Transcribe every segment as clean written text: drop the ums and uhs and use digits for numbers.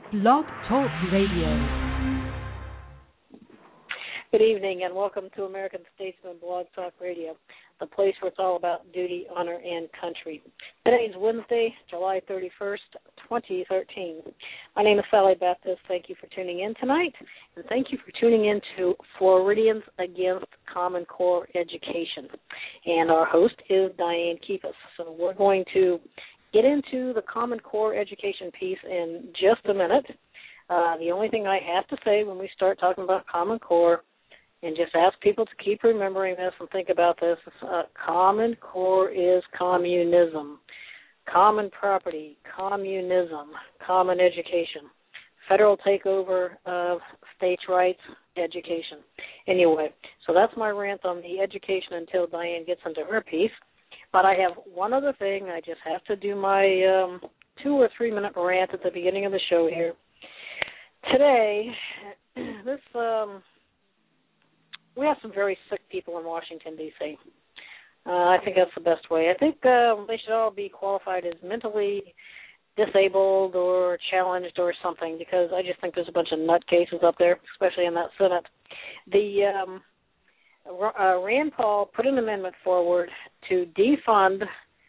Blog Talk Radio. Good evening and welcome to American Statesman Blog Talk Radio, the place where it's all about duty, honor, and country. Today is Wednesday, July 31st, 2013. My name is Sally Baptist. Thank you for tuning in tonight, and thank you for tuning in to Floridians Against Common Core Education. And our host is Diane Keepus. So we're going to get into the Common Core Education piece in just a minute. The only thing I have to say when we start talking about Common Core, and just ask people to keep remembering this and think about this, Common Core is communism, common property, communism, common education, federal takeover of states' rights, education. Anyway, so that's my rant on the education until Diane gets into her piece. But I have one other thing. I just have to do my 2 or 3 minute rant at the beginning of the show here. Today, we have some very sick people in Washington, D.C. I think that's the best way. I think they should all be qualified as mentally disabled or challenged or something, because I just think there's a bunch of nutcases up there, especially in that Senate. Rand Paul put an amendment forward to defund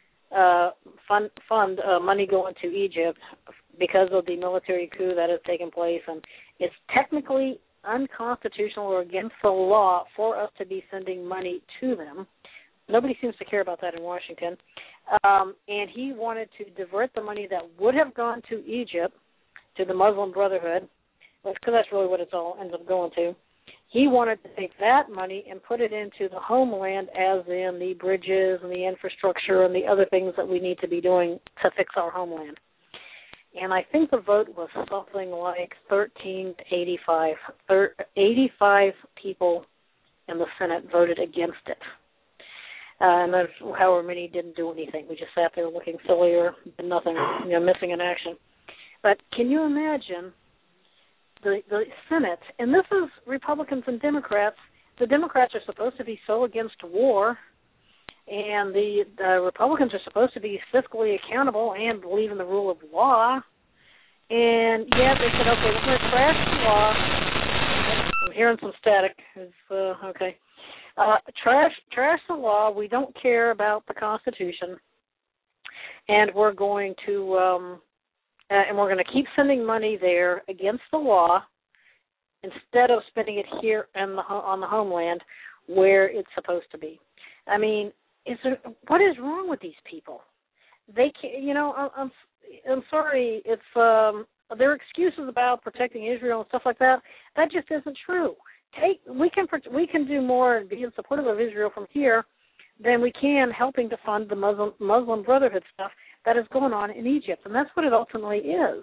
money going to Egypt because of the military coup that has taken place, and it's technically unconstitutional or against the law for us to be sending money to them. Nobody seems to care about that in Washington. And he wanted to divert the money that would have gone to Egypt, to the Muslim Brotherhood, because that's really what it all ends up going to. He wanted to take that money and put it into the homeland, as in the bridges and the infrastructure and the other things that we need to be doing to fix our homeland. And I think the vote was something like 13 to 85. 85 people in the Senate voted against it. And there's however many didn't do anything. We just sat there looking silly or did nothing, missing in action. But can you imagine the Senate, and this is Republicans and Democrats. The Democrats are supposed to be so against war, and the Republicans are supposed to be fiscally accountable and believe in the rule of law. And yet they said, okay, we're going to trash the law. I'm hearing some static. Okay. Trash the law. We don't care about the Constitution. And we're going to keep sending money there against the law instead of spending it here on the homeland where it's supposed to be. I mean, what is wrong with these people? They can't, I'm sorry, it's their excuses about protecting Israel and stuff like that. That just isn't true. We can do more and be in support of Israel from here than we can helping to fund the Muslim Brotherhood stuff that is going on in Egypt, and that's what it ultimately is.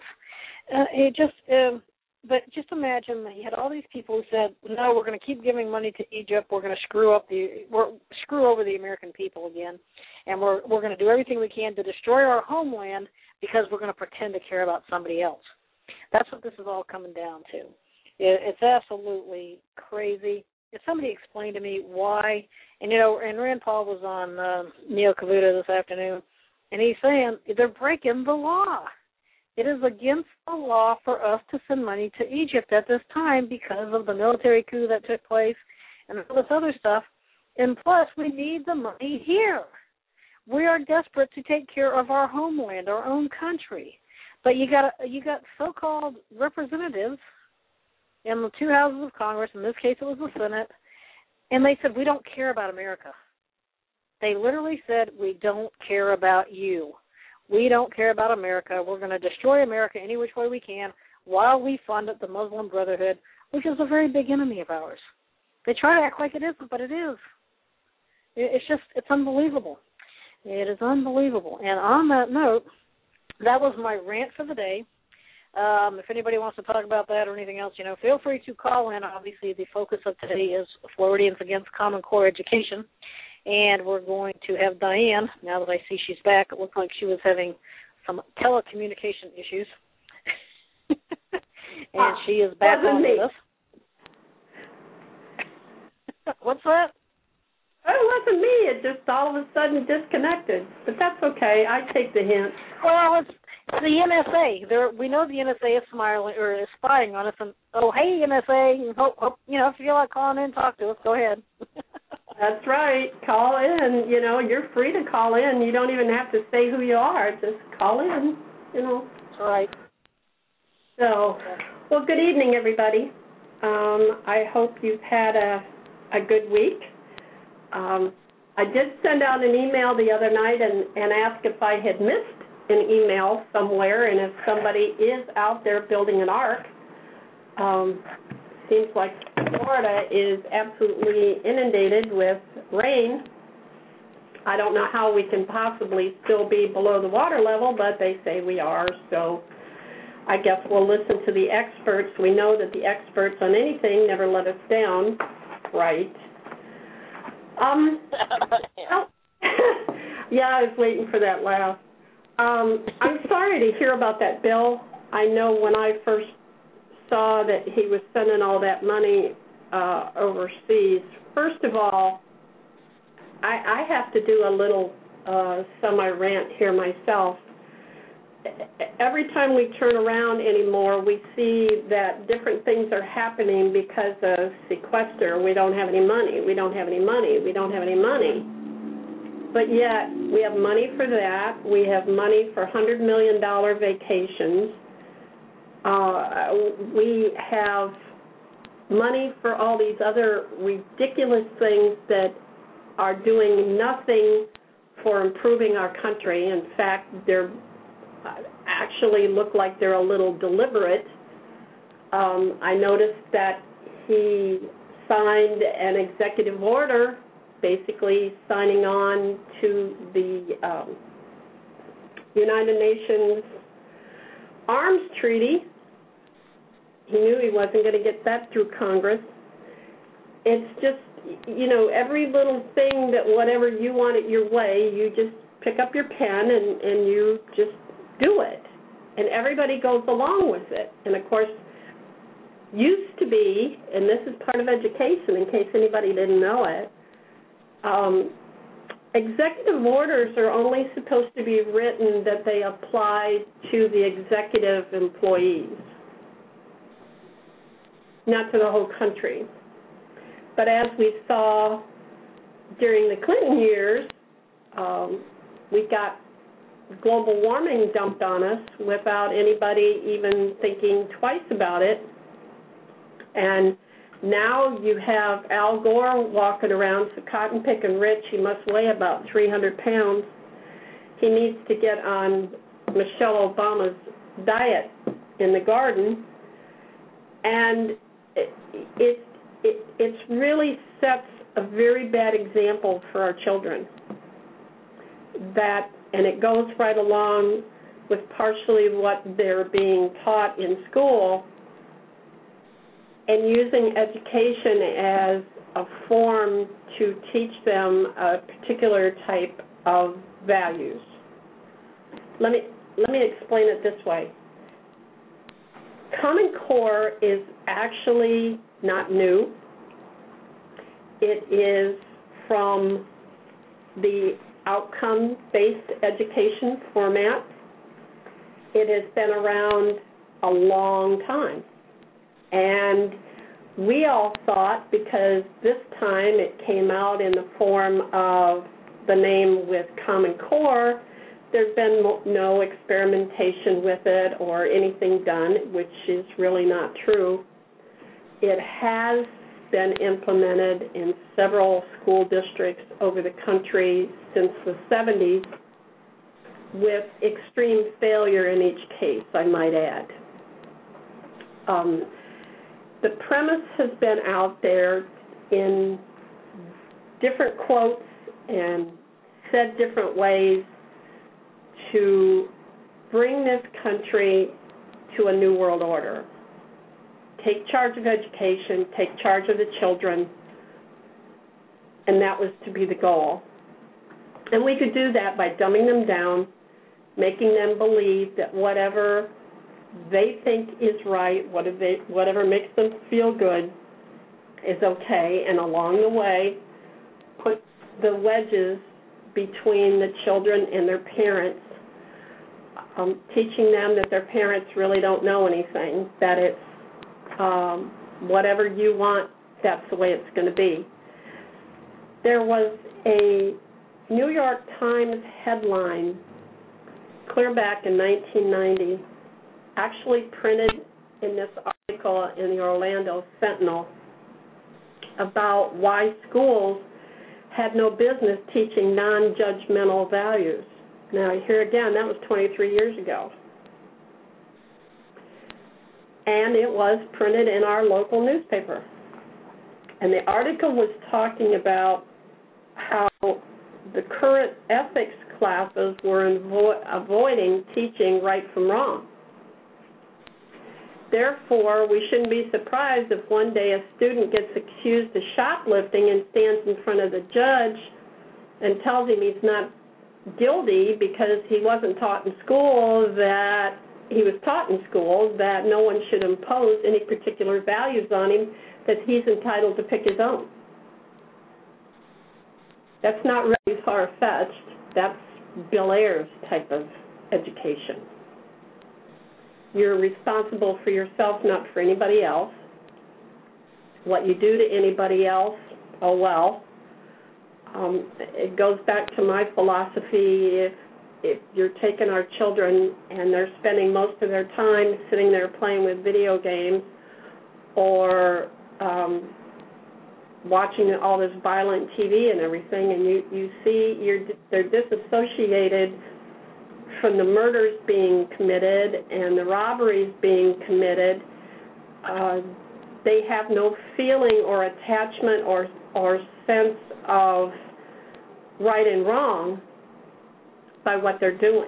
But just imagine that you had all these people who said, no, we're going to keep giving money to Egypt. We're going to screw over the American people again, and we're going to do everything we can to destroy our homeland because we're going to pretend to care about somebody else. That's what this is all coming down to. It's absolutely crazy. If somebody explained to me why, and Rand Paul was on Neil Cavuto this afternoon, and he's saying they're breaking the law. It is against the law for us to send money to Egypt at this time because of the military coup that took place and all this other stuff. And plus, we need the money here. We are desperate to take care of our homeland, our own country. But you got so-called representatives in the two houses of Congress, in this case it was the Senate, and they said, we don't care about America. They literally said, we don't care about you. We don't care about America. We're going to destroy America any which way we can while we fund the Muslim Brotherhood, which is a very big enemy of ours. They try to act like it isn't, but it is. It's unbelievable. It is unbelievable. And on that note, that was my rant for the day. If anybody wants to talk about that or anything else, feel free to call in. Obviously, the focus of today is Floridians Against Common Core Education. And we're going to have Diane, now that I see she's back. It looks like she was having some telecommunication issues. And she is back on with us. What's that? It wasn't me. It just all of a sudden disconnected. But that's okay. I take the hint. Well, The NSA. We know the NSA is spying on us. And hey, NSA. Hope if you feel like calling in, talk to us. Go ahead. That's right. Call in. You're free to call in. You don't even have to say who you are. Just call in. That's right. So, well, good evening, everybody. I hope you've had a good week. I did send out an email the other night and ask if I had missed an email somewhere, and if somebody is out there building an ark. Seems like Florida is absolutely inundated with rain. I don't know how we can possibly still be below the water level, but they say we are, so I guess we'll listen to the experts. We know that the experts on anything never let us down, right? Yeah, I was waiting for that laugh. I'm sorry to hear about that bill. I know when I first saw that he was sending all that money overseas, first of all, I have to do a little semi-rant here myself. Every time we turn around anymore, we see that different things are happening because of sequester. We don't have any money. We don't have any money. We don't have any money. But yet, we have money for that. We have money for $100 million vacations. We have money for all these other ridiculous things that are doing nothing for improving our country. In fact, they're actually look like they're a little deliberate. I noticed that he signed an executive order basically signing on to the United Nations Arms Treaty. He knew he wasn't going to get that through Congress. It's just, every little thing that whatever you want it your way, you just pick up your pen and you just do it. And everybody goes along with it. And, of course, used to be, and this is part of education in case anybody didn't know it, executive orders are only supposed to be written that they apply to the executive employees, not to the whole country. But as we saw during the Clinton years, we got global warming dumped on us without anybody even thinking twice about it. And now you have Al Gore walking around, so cotton picking rich. He must weigh about 300 pounds. He needs to get on Michelle Obama's diet in the garden. And it really sets a very bad example for our children. And it goes right along with partially what they're being taught in school, and using education as a form to teach them a particular type of values. Let me explain it this way. Common Core is actually not new. It is from the outcome-based education format. It has been around a long time. And we all thought, because this time it came out in the form of the name with Common Core, there's been no experimentation with it or anything done, which is really not true. It has been implemented in several school districts over the country since the 70s, with extreme failure in each case, I might add. The premise has been out there in different quotes and said different ways to bring this country to a new world order. Take charge of education, take charge of the children, and that was to be the goal. And we could do that by dumbing them down, making them believe that whatever they think is right, whatever makes them feel good is okay, and along the way put the wedges between the children and their parents teaching them that their parents really don't know anything, that it's whatever you want, that's the way it's going to be. There was a New York Times headline clear back in 1990, actually printed in this article in the Orlando Sentinel, about why schools had no business teaching non-judgmental values. Now, here again, that was 23 years ago. And it was printed in our local newspaper. And the article was talking about how the current ethics classes were avoiding teaching right from wrong. Therefore, we shouldn't be surprised if one day a student gets accused of shoplifting and stands in front of the judge and tells him he's not guilty because he wasn't taught in school that he was taught in school that no one should impose any particular values on him, that he's entitled to pick his own. That's not really far-fetched. That's Bill Ayers type of education. You're responsible for yourself, not for anybody else. What you do to anybody else, oh well. It goes back to my philosophy. If you're taking our children and they're spending most of their time sitting there playing with video games or watching all this violent TV and everything, and you see they're disassociated from the murders being committed and the robberies being committed, they have no feeling or attachment or sense of right and wrong by what they're doing.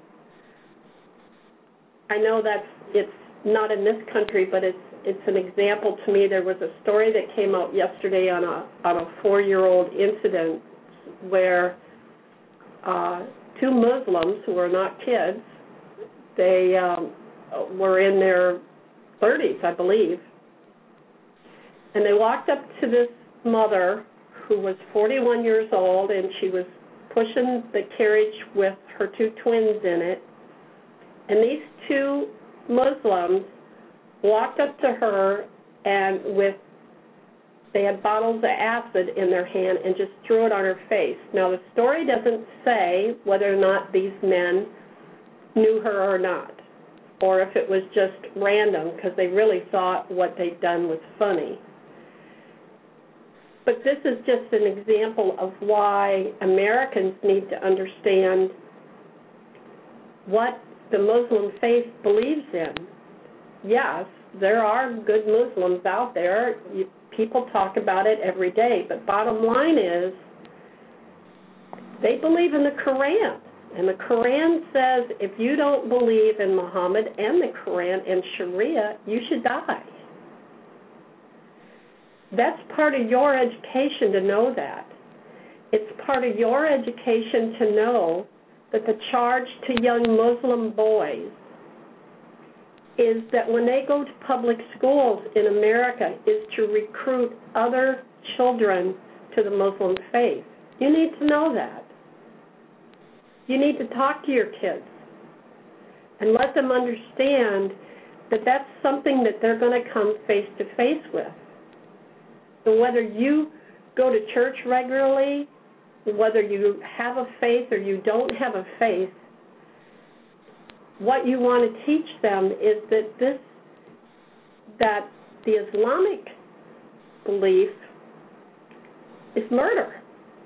I know it's not in this country, but it's an example to me. There was a story that came out yesterday on a 4-year-old incident where two Muslims who are not kids, they were in their 30s, I believe, and they walked up to this mother who was 41 years old, and she was pushing the carriage with her two twins in it, and these two Muslims walked up to her and they had bottles of acid in their hand and just threw it on her face. Now, the story doesn't say whether or not these men knew her or not, or if it was just random because they really thought what they'd done was funny. But this is just an example of why Americans need to understand what the Muslim faith believes in. Yes, there are good Muslims out there. People talk about it every day. But bottom line is they believe in the Quran. And the Quran says if you don't believe in Muhammad and the Quran and Sharia, you should die. That's part of your education to know that. It's part of your education to know that the charge to young Muslim boys is that when they go to public schools in America is to recruit other children to the Muslim faith. You need to know that. You need to talk to your kids and let them understand that that's something that they're going to come face to face with. So whether you go to church regularly, whether you have a faith or you don't have a faith, what you want to teach them is that the Islamic belief is murder.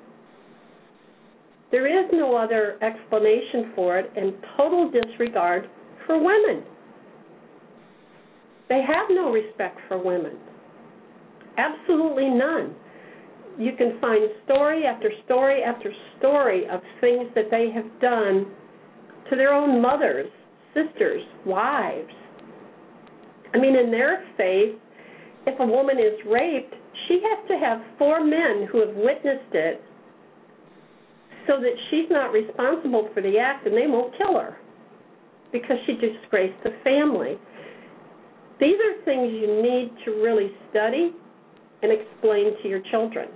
There is no other explanation for it, and total disregard for women. They have no respect for women. Absolutely none. You can find story after story after story of things that they have done to their own mothers, sisters, wives. I mean, in their faith, if a woman is raped, she has to have 4 men who have witnessed it so that she's not responsible for the act and they won't kill her because she disgraced the family. These are things you need to really study and explain to your children.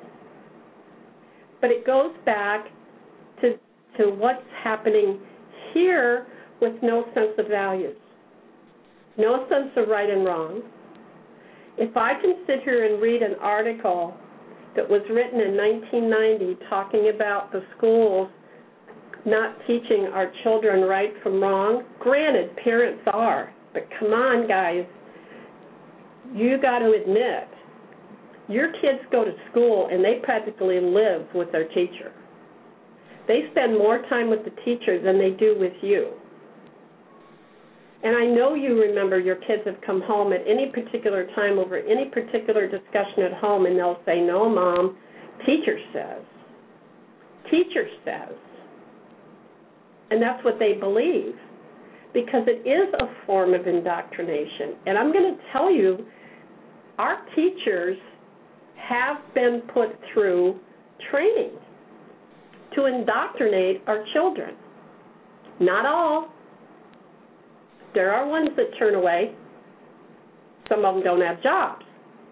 But it goes back to what's happening here with no sense of values, no sense of right and wrong. If I can sit here and read an article that was written in 1990 talking about the schools not teaching our children right from wrong, granted, parents are, but come on, guys, you got to admit, your kids go to school and they practically live with their teacher. They spend more time with the teacher than they do with you. And I know you remember your kids have come home at any particular time over any particular discussion at home, and they'll say, no, Mom, teacher says. Teacher says. And that's what they believe, because it is a form of indoctrination. And I'm going to tell you, our teachers have been put through training to indoctrinate our children. Not all. There are ones that turn away. Some of them don't have jobs.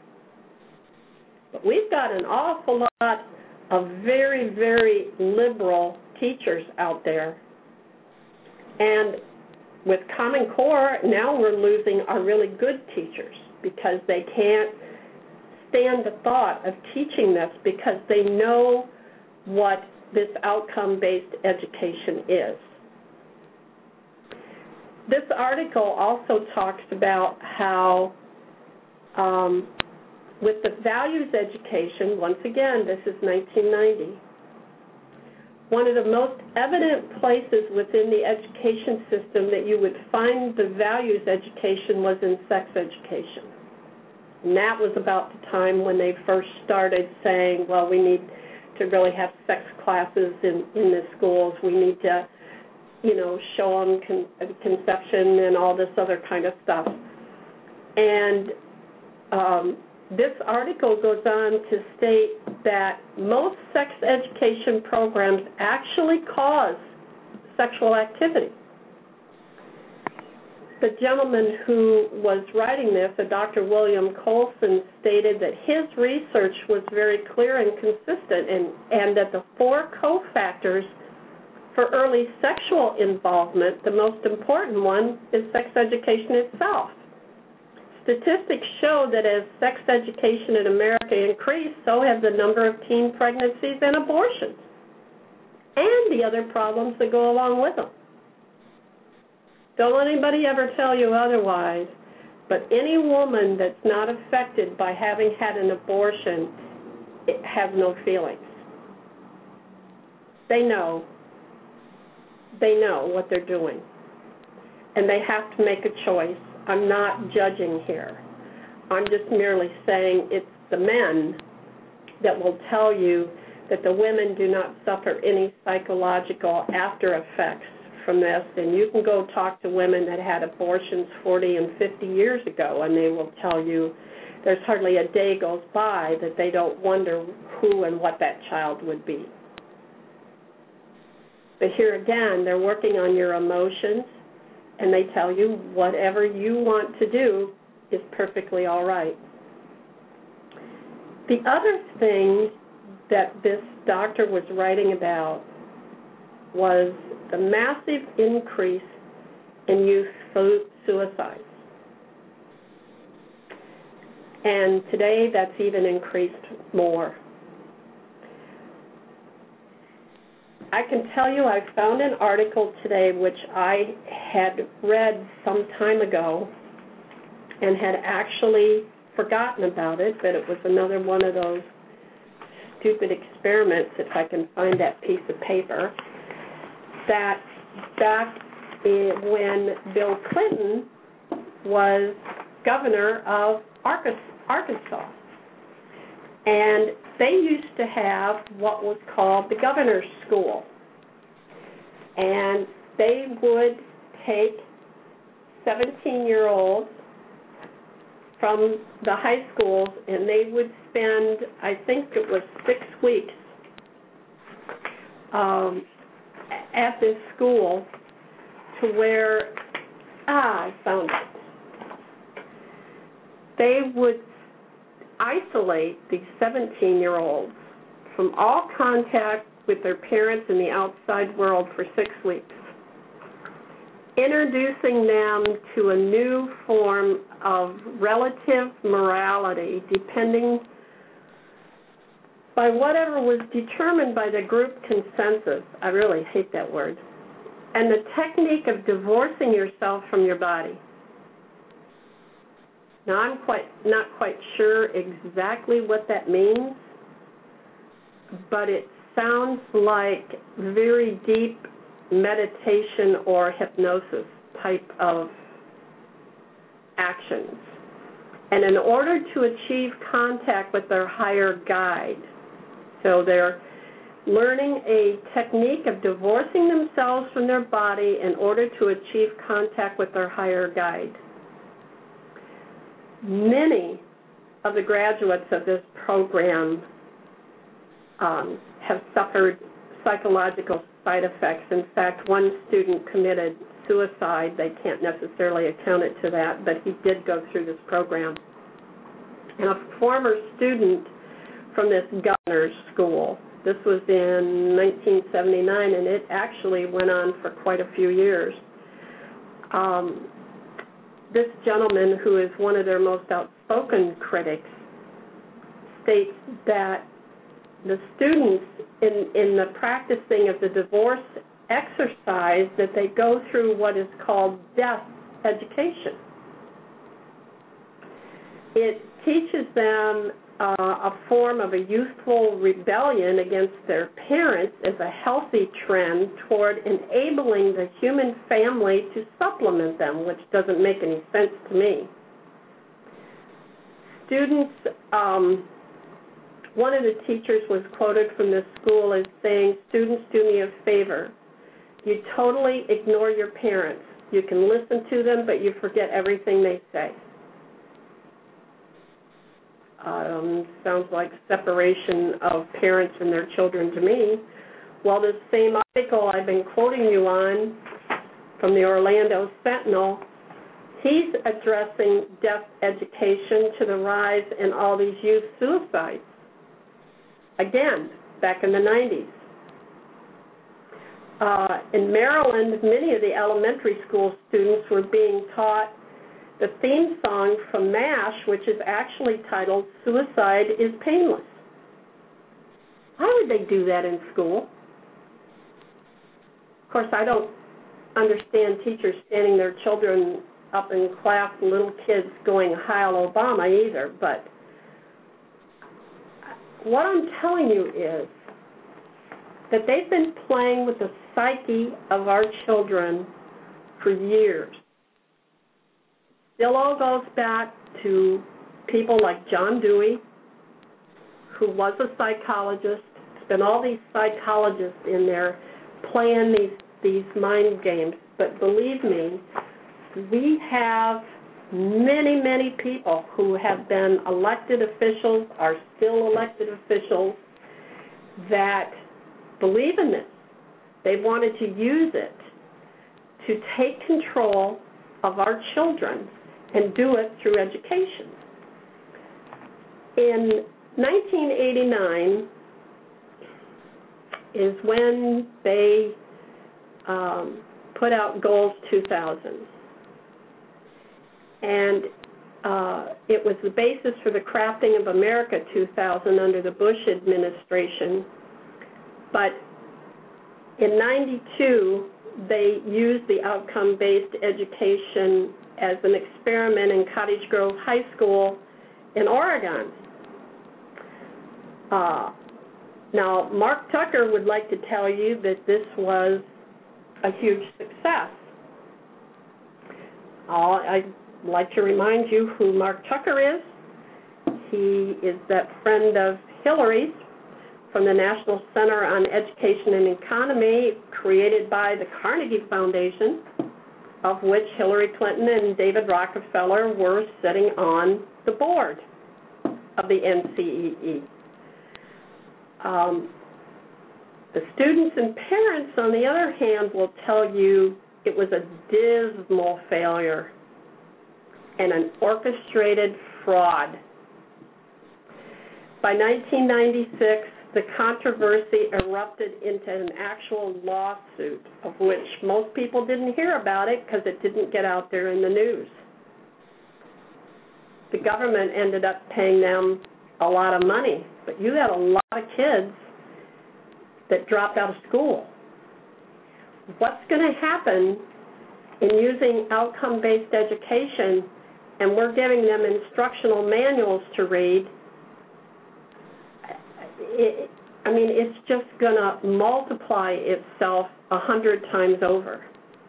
But we've got an awful lot of very, very liberal teachers out there. And with Common Core, now we're losing our really good teachers because they can't stand the thought of teaching this because they know what this outcome-based education is. This article also talks about how with the values education, once again, this is 1990, one of the most evident places within the education system that you would find the values education was in sex education. And that was about the time when they first started saying, well, we need to really have sex classes in the schools. We need to, show them conception and all this other kind of stuff. And this article goes on to state that most sex education programs actually cause sexual activity. The gentleman who was writing this, Dr. William Colson, stated that his research was very clear and consistent and that the 4 cofactors for early sexual involvement, the most important one is sex education itself. Statistics show that as sex education in America increased, so have the number of teen pregnancies and abortions, and the other problems that go along with them. Don't let anybody ever tell you otherwise, but any woman that's not affected by having had an abortion has no feelings. They know what they're doing, and they have to make a choice. I'm not judging here. I'm just merely saying it's the men that will tell you that the women do not suffer any psychological after effects from this, and you can go talk to women that had abortions 40 and 50 years ago, and they will tell you there's hardly a day goes by that they don't wonder who and what that child would be. But here again, they're working on your emotions, and they tell you whatever you want to do is perfectly all right. The other thing that this doctor was writing about was the massive increase in youth suicides. And today that's even increased more. I can tell you I found an article today which I had read some time ago and had actually forgotten about it, but it was another one of those stupid experiments, if I can find that piece of paper, that back when Bill Clinton was governor of Arkansas. And they used to have what was called the governor's school. And they would take 17-year-olds from the high schools, and they would spend, I think it was 6 weeks at this school to where, I found it. They would isolate these 17-year-olds from all contact with their parents in the outside world for 6 weeks. introducing them to a new form of relative morality depending by whatever was determined by the group consensus. I really hate that word. And the technique of divorcing yourself from your body. Now, I'm not quite sure exactly what that means, but it sounds like very deep meditation or hypnosis type of actions. And in order to achieve contact with their higher guide, so they're learning a technique of divorcing themselves from their body in order to achieve contact with their higher guide. Many of the graduates of this program have suffered psychological side effects. In fact, one student committed suicide. They can't necessarily account it to that, but he did go through this program. And a former student from this governor's school, this was in 1979, and it actually went on for quite a few years. This gentleman, who is one of their most outspoken critics, states that the students in the practicing of the divorce exercise, that they go through what is called death education. It teaches them a form of a youthful rebellion against their parents as a healthy trend toward enabling the human family to supplement them, which doesn't make any sense to me. Students, one of the teachers was quoted from this school as saying, "Students, do me a favor. You totally ignore your parents. You can listen to them, but you forget everything they say." Sounds like separation of parents and their children to me. Well, this same article I've been quoting you on from the Orlando Sentinel, he's addressing death education to the rise in all these youth suicides. Again, back in the 90s. In Maryland, many of the elementary school students were being taught the theme song from MASH, which is actually titled "Suicide is Painless." Why would they do that in school? Of course, I don't understand teachers standing their children up in class, little kids going "Heil Obama" either, but what I'm telling you is that they've been playing with the psyche of our children for years. Still all goes back to people like John Dewey, who was a psychologist. There's been all these psychologists in there playing these mind games. But believe me, we have many, many people who have been elected officials, are still elected officials, that believe in this. They wanted to use it to take control of our children and do it through education. In 1989 is when they put out Goals 2000. And it was the basis for the Crafting of America 2000 under the Bush administration. But in 92, they used the outcome-based education as an experiment in Cottage Grove High School in Oregon. Now, Mark Tucker would like to tell you that this was a huge success. I'd like to remind you who Mark Tucker is. He is that friend of Hillary's from the National Center on Education and Economy, created by the Carnegie Foundation, of which Hillary Clinton and David Rockefeller were sitting on the board of the NCEE. The students and parents, on the other hand, will tell you it was a dismal failure and an orchestrated fraud. By 1996, the controversy erupted into an actual lawsuit, of which most people didn't hear about it because it didn't get out there in the news. The government ended up paying them a lot of money, but you had a lot of kids that dropped out of school. What's going to happen in using outcome-based education, and we're giving them instructional manuals to read? It's just going to multiply itself 100 times over.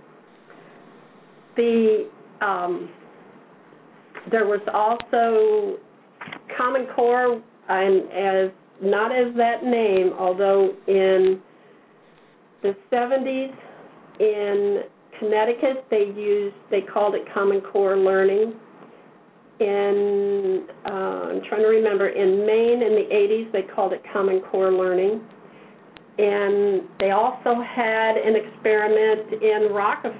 There was also Common Core, and not as that name, although in the 70s in Connecticut they called it Common Core Learning. I'm trying to remember, in Maine in the 80s they called it Common Core Learning. And they also had an experiment in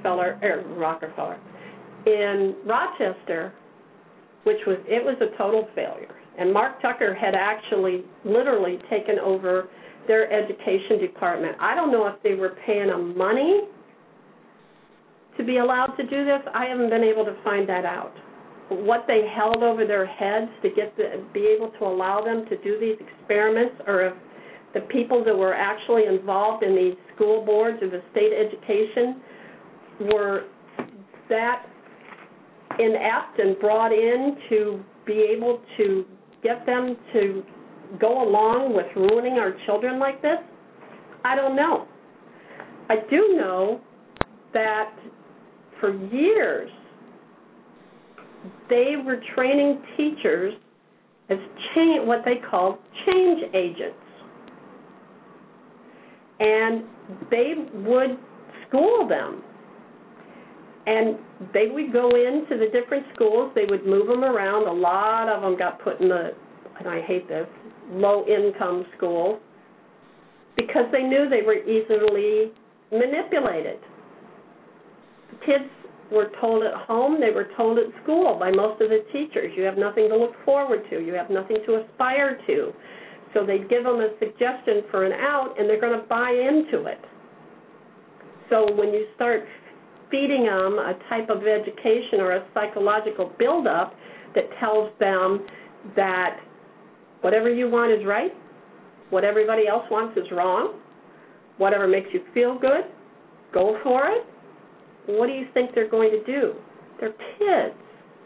in Rochester, which was a total failure. And Mark Tucker had actually literally taken over their education department. I don't know if they were paying them money to be allowed to do this. I haven't been able to find that out. What they held over their heads to be able to allow them to do these experiments, or if the people that were actually involved in these school boards of the state education were that inept and brought in to be able to get them to go along with ruining our children like this? I don't know. I do know that for years they were training teachers as what they called change agents. And they would school them. And they would go into the different schools. They would move them around. A lot of them got put in and I hate this, low-income schools, because they knew they were easily manipulated. The kids were told at home, they were told at school by most of the teachers, you have nothing to look forward to, you have nothing to aspire to. So they'd give them a suggestion for an out, and they're going to buy into it. So when you start feeding them a type of education or a psychological buildup that tells them that whatever you want is right, what everybody else wants is wrong, whatever makes you feel good, go for it, what do you think they're going to do? They're kids.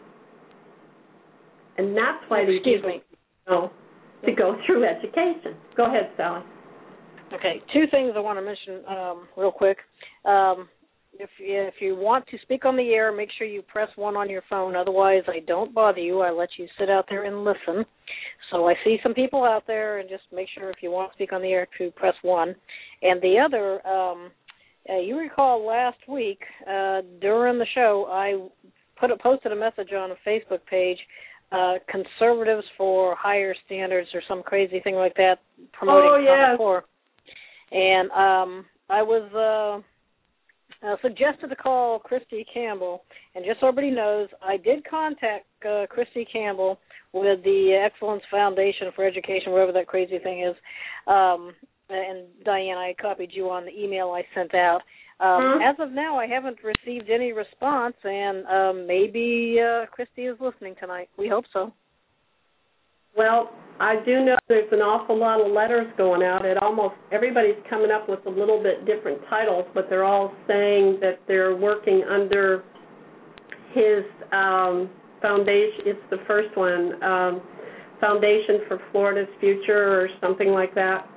And that's why they know to go through education. Go ahead, Sally. Okay, two things I want to mention real quick. If you want to speak on the air, make sure you press 1 on your phone. Otherwise, I don't bother you. I let you sit out there and listen. So I see some people out there, and just make sure if you want to speak on the air to press 1. And the other, you recall last week during the show, I posted a message on a Facebook page, Conservatives for Higher Standards or some crazy thing like that, promoting Common Core. And I was suggested to call Christy Campbell, and just so everybody knows, I did contact Christy Campbell with the Excellence Foundation for Education, wherever that crazy thing is, and Diane, I copied you on the email I sent out. As of now, I haven't received any response, and maybe Christy is listening tonight. We hope so. Well, I do know there's an awful lot of letters going out. Everybody's coming up with a little bit different titles, but they're all saying that they're working under his foundation. It's the first one, Foundation for Florida's Future or something like that.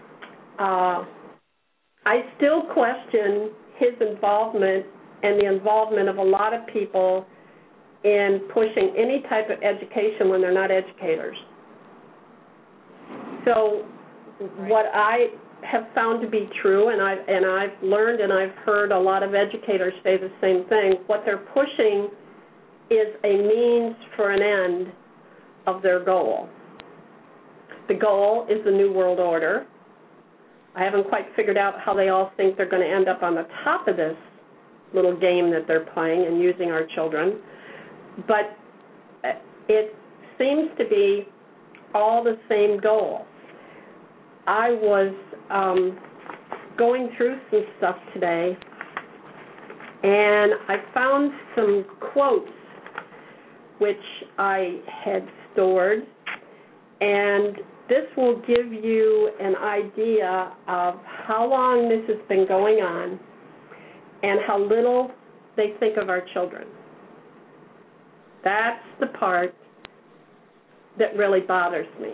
I still question his involvement and the involvement of a lot of people in pushing any type of education when they're not educators. So what I have found to be true, and I've learned and I've heard a lot of educators say the same thing, what they're pushing is a means for an end of their goal. The goal is the New World Order. I haven't quite figured out how they all think they're going to end up on the top of this little game that they're playing and using our children. But it seems to be all the same goal. I was going through some stuff today, and I found some quotes which I had stored, and this will give you an idea of how long this has been going on and how little they think of our children. That's the part that really bothers me.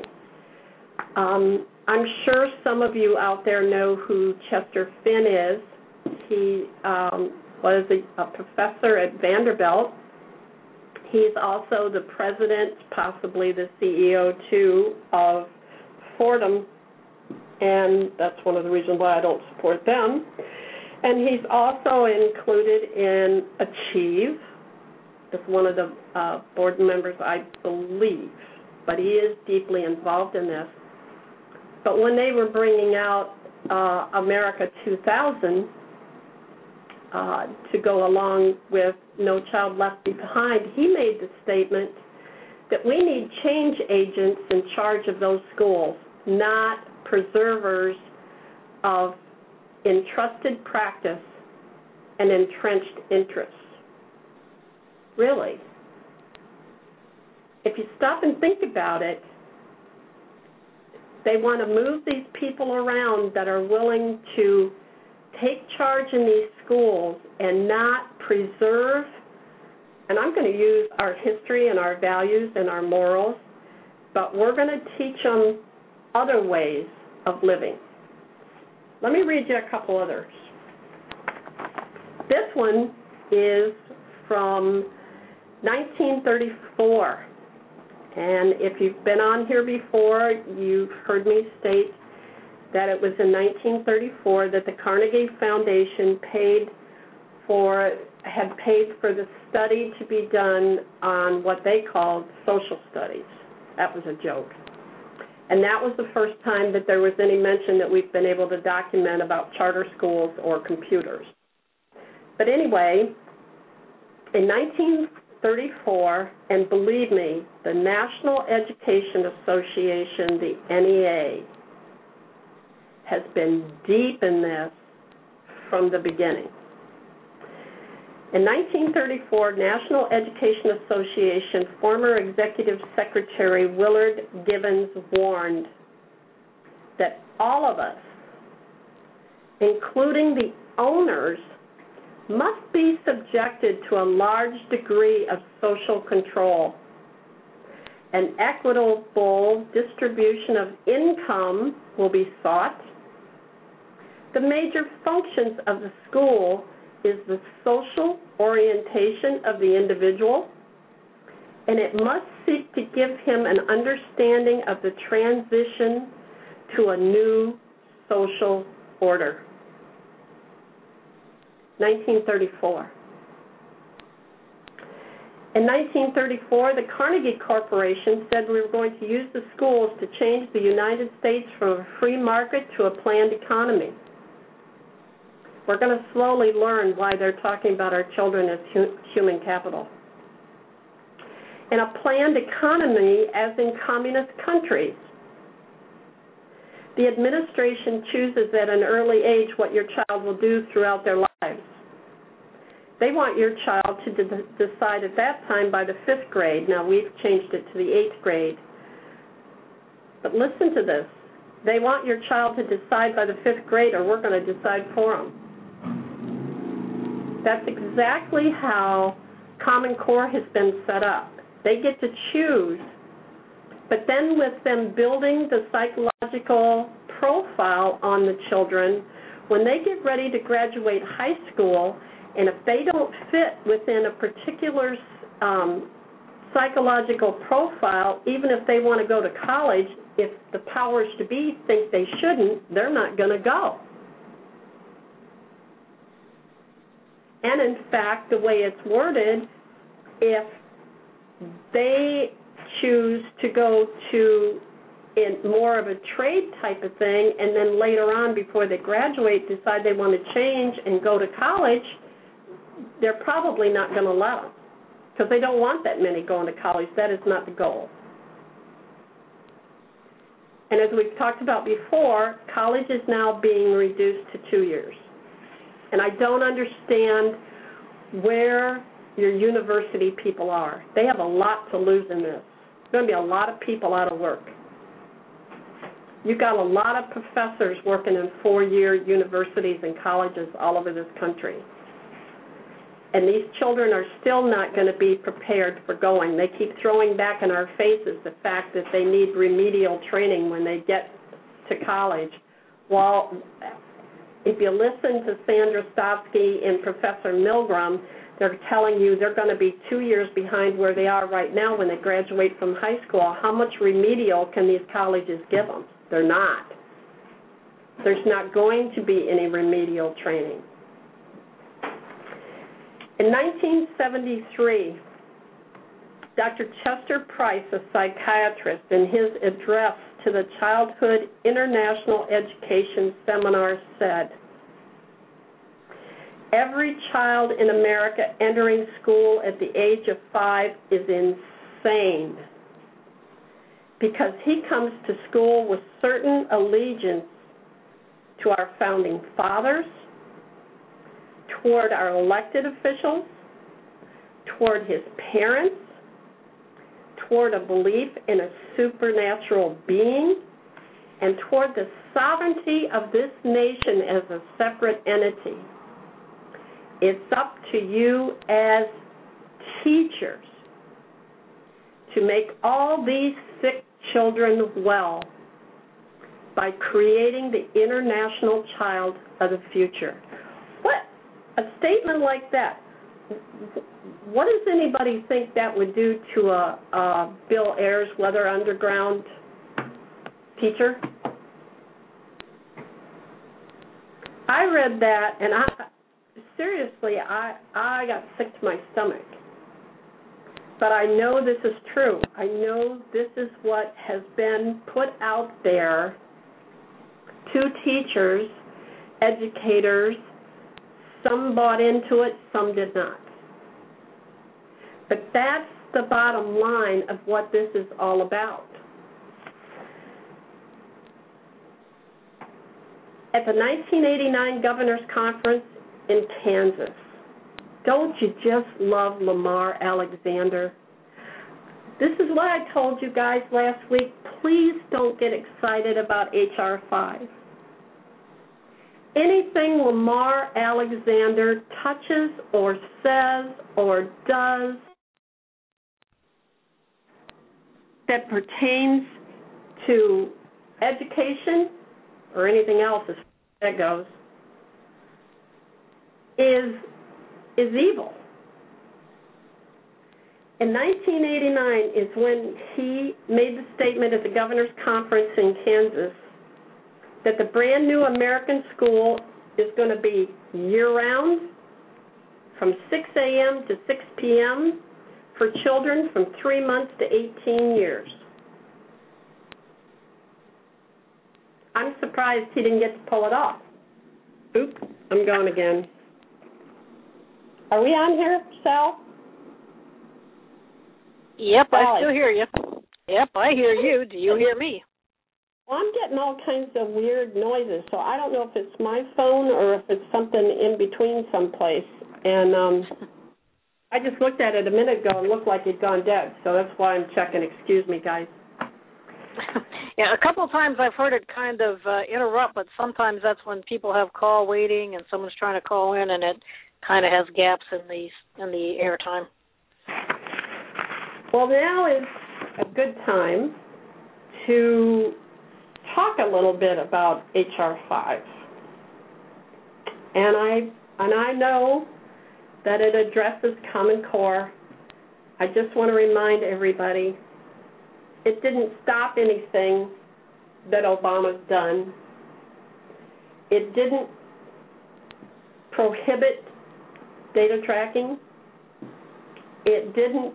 I'm sure some of you out there know who Chester Finn is. He was a professor at Vanderbilt. He's also the president, possibly the CEO, too, of Fordham, and that's one of the reasons why I don't support them. And he's also included in Achieve as one of the board members, I believe, but he is deeply involved in this. But when they were bringing out America 2000 to go along with No Child Left Behind, he made the statement that we need change agents in charge of those schools, not preservers of entrusted practice and entrenched interests. Really. If you stop and think about it, they want to move these people around that are willing to take charge in these schools and not preserve, and I'm going to use our history and our values and our morals, but we're going to teach them other ways of living. Let me read you a couple others. This one is from 1934. And if you've been on here before, you've heard me state that it was in 1934 that the Carnegie Foundation had paid for the study to be done on what they called social studies. That was a joke. And that was the first time that there was any mention that we've been able to document about charter schools or computers. But anyway, in 1934, and believe me, the National Education Association, the NEA, has been deep in this from the beginning. In 1934, National Education Association former Executive Secretary Willard Gibbons warned that all of us, including the owners, must be subjected to a large degree of social control. An equitable distribution of income will be sought. The major functions of the school is the social orientation of the individual, and it must seek to give him an understanding of the transition to a new social order. 1934. In 1934, the Carnegie Corporation said we were going to use the schools to change the United States from a free market to a planned economy. We're going to slowly learn why they're talking about our children as human capital. In a planned economy, as in communist countries, the administration chooses at an early age what your child will do throughout their lives. They want your child to decide at that time by the 5th grade. Now, we've changed it to the 8th grade. But listen to this. They want your child to decide by the 5th grade, or we're going to decide for them. That's exactly how Common Core has been set up. They get to choose, but then with them building the psychological profile on the children, when they get ready to graduate high school, and if they don't fit within a particular psychological profile, even if they want to go to college, if the powers to be think they shouldn't, they're not going to go. And in fact, the way it's worded, if they choose to go to more of a trade type of thing, and then later on, before they graduate, decide they want to change and go to college, they're probably not going to allow them, because they don't want that many going to college. That is not the goal. And as we've talked about before, college is now being reduced to 2 years. And I don't understand where your university people are. They have a lot to lose in this. There's going to be a lot of people out of work. You've got a lot of professors working in 4-year universities and colleges all over this country. And these children are still not going to be prepared for going. They keep throwing back in our faces the fact that they need remedial training when they get to college. Well, if you listen to Sandra Stavsky and Professor Milgram, they're telling you they're going to be 2 years behind where they are right now when they graduate from high school. How much remedial can these colleges give them? They're not. There's not going to be any remedial training. In 1973, Dr. Chester Price, a psychiatrist, in his address to the Childhood International Education Seminar said, "Every child in America entering school at the age of 5 is insane because he comes to school with certain allegiance to our founding fathers, toward our elected officials, toward his parents, toward a belief in a supernatural being, and toward the sovereignty of this nation as a separate entity. It's up to you as teachers to make all these sick children well by creating the international child of the future." What? A statement like that, what does anybody think that would do to a Bill Ayers Weather Underground teacher? I read that, and I got sick to my stomach. But I know this is true. I know this is what has been put out there to teachers, educators. Some bought into it, some did not. But that's the bottom line of what this is all about. At the 1989 Governor's Conference in Kansas, don't you just love Lamar Alexander? This is what I told you guys last week. Please don't get excited about H.R. 5. Anything Lamar Alexander touches or says or does that pertains to education or anything else as far as that goes is evil. In 1989 is when he made the statement at the Governor's Conference in Kansas that the brand new American school is going to be year-round from 6 a.m. to 6 p.m. for children from 3 months to 18 years. I'm surprised he didn't get to pull it off. Oops, I'm going again. Are we on here, Sal? Yep, I still hear you. Yep, I hear you. Do you hear me? Well, I'm getting all kinds of weird noises, so I don't know if it's my phone or if it's something in between someplace. And I just looked at it a minute ago and looked like it'd gone dead, so that's why I'm checking. Excuse me, guys. Yeah, a couple of times I've heard it kind of interrupt, but sometimes that's when people have call waiting and someone's trying to call in, and it kind of has gaps in the airtime. Well, now is a good time to talk a little bit about H.R. 5. And I know that it addresses Common Core. I just want to remind everybody, it didn't stop anything that Obama's done. It didn't prohibit data tracking. It didn't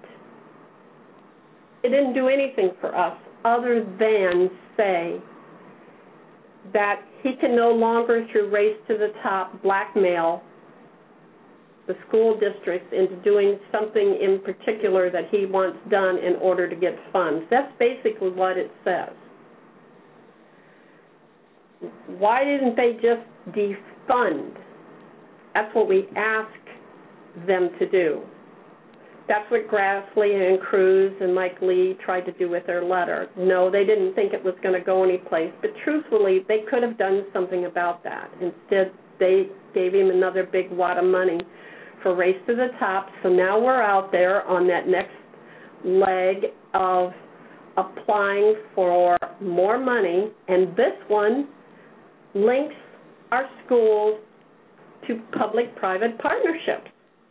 do anything for us other than say that he can no longer, through Race to the Top, blackmail the school districts into doing something in particular that he wants done in order to get funds. That's basically what it says. why didn't they just defund? That's what we ask them to do. That's what Grassley and Cruz and Mike Lee tried to do with their letter. No, they didn't think it was going to go anyplace, but truthfully, they could have done something about that. Instead, they gave him another big wad of money for Race to the Top, so now we're out there on that next leg of applying for more money, and this one links our schools to public-private partnerships.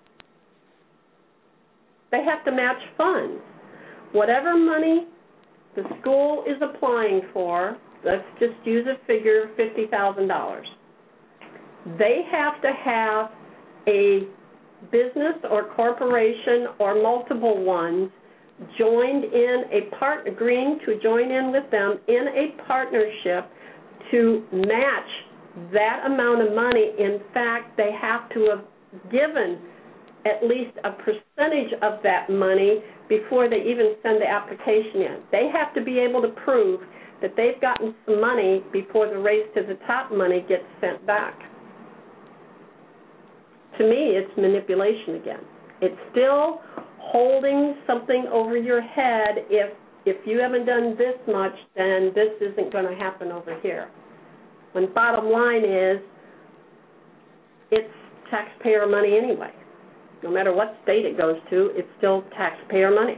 They have to match funds. Whatever money the school is applying for, let's just use a figure, $50,000. They have to have a business or corporation or multiple ones joined in agreeing to join in with them in a partnership to match that amount of money. In fact, they have to have given at least a percentage of that money before they even send the application in. They have to be able to prove that they've gotten some money before the Race to the Top money gets sent back. To me, it's manipulation again. It's still holding something over your head. If you haven't done this much, then this isn't going to happen over here. When bottom line is, it's taxpayer money anyway. No matter what state it goes to, it's still taxpayer money.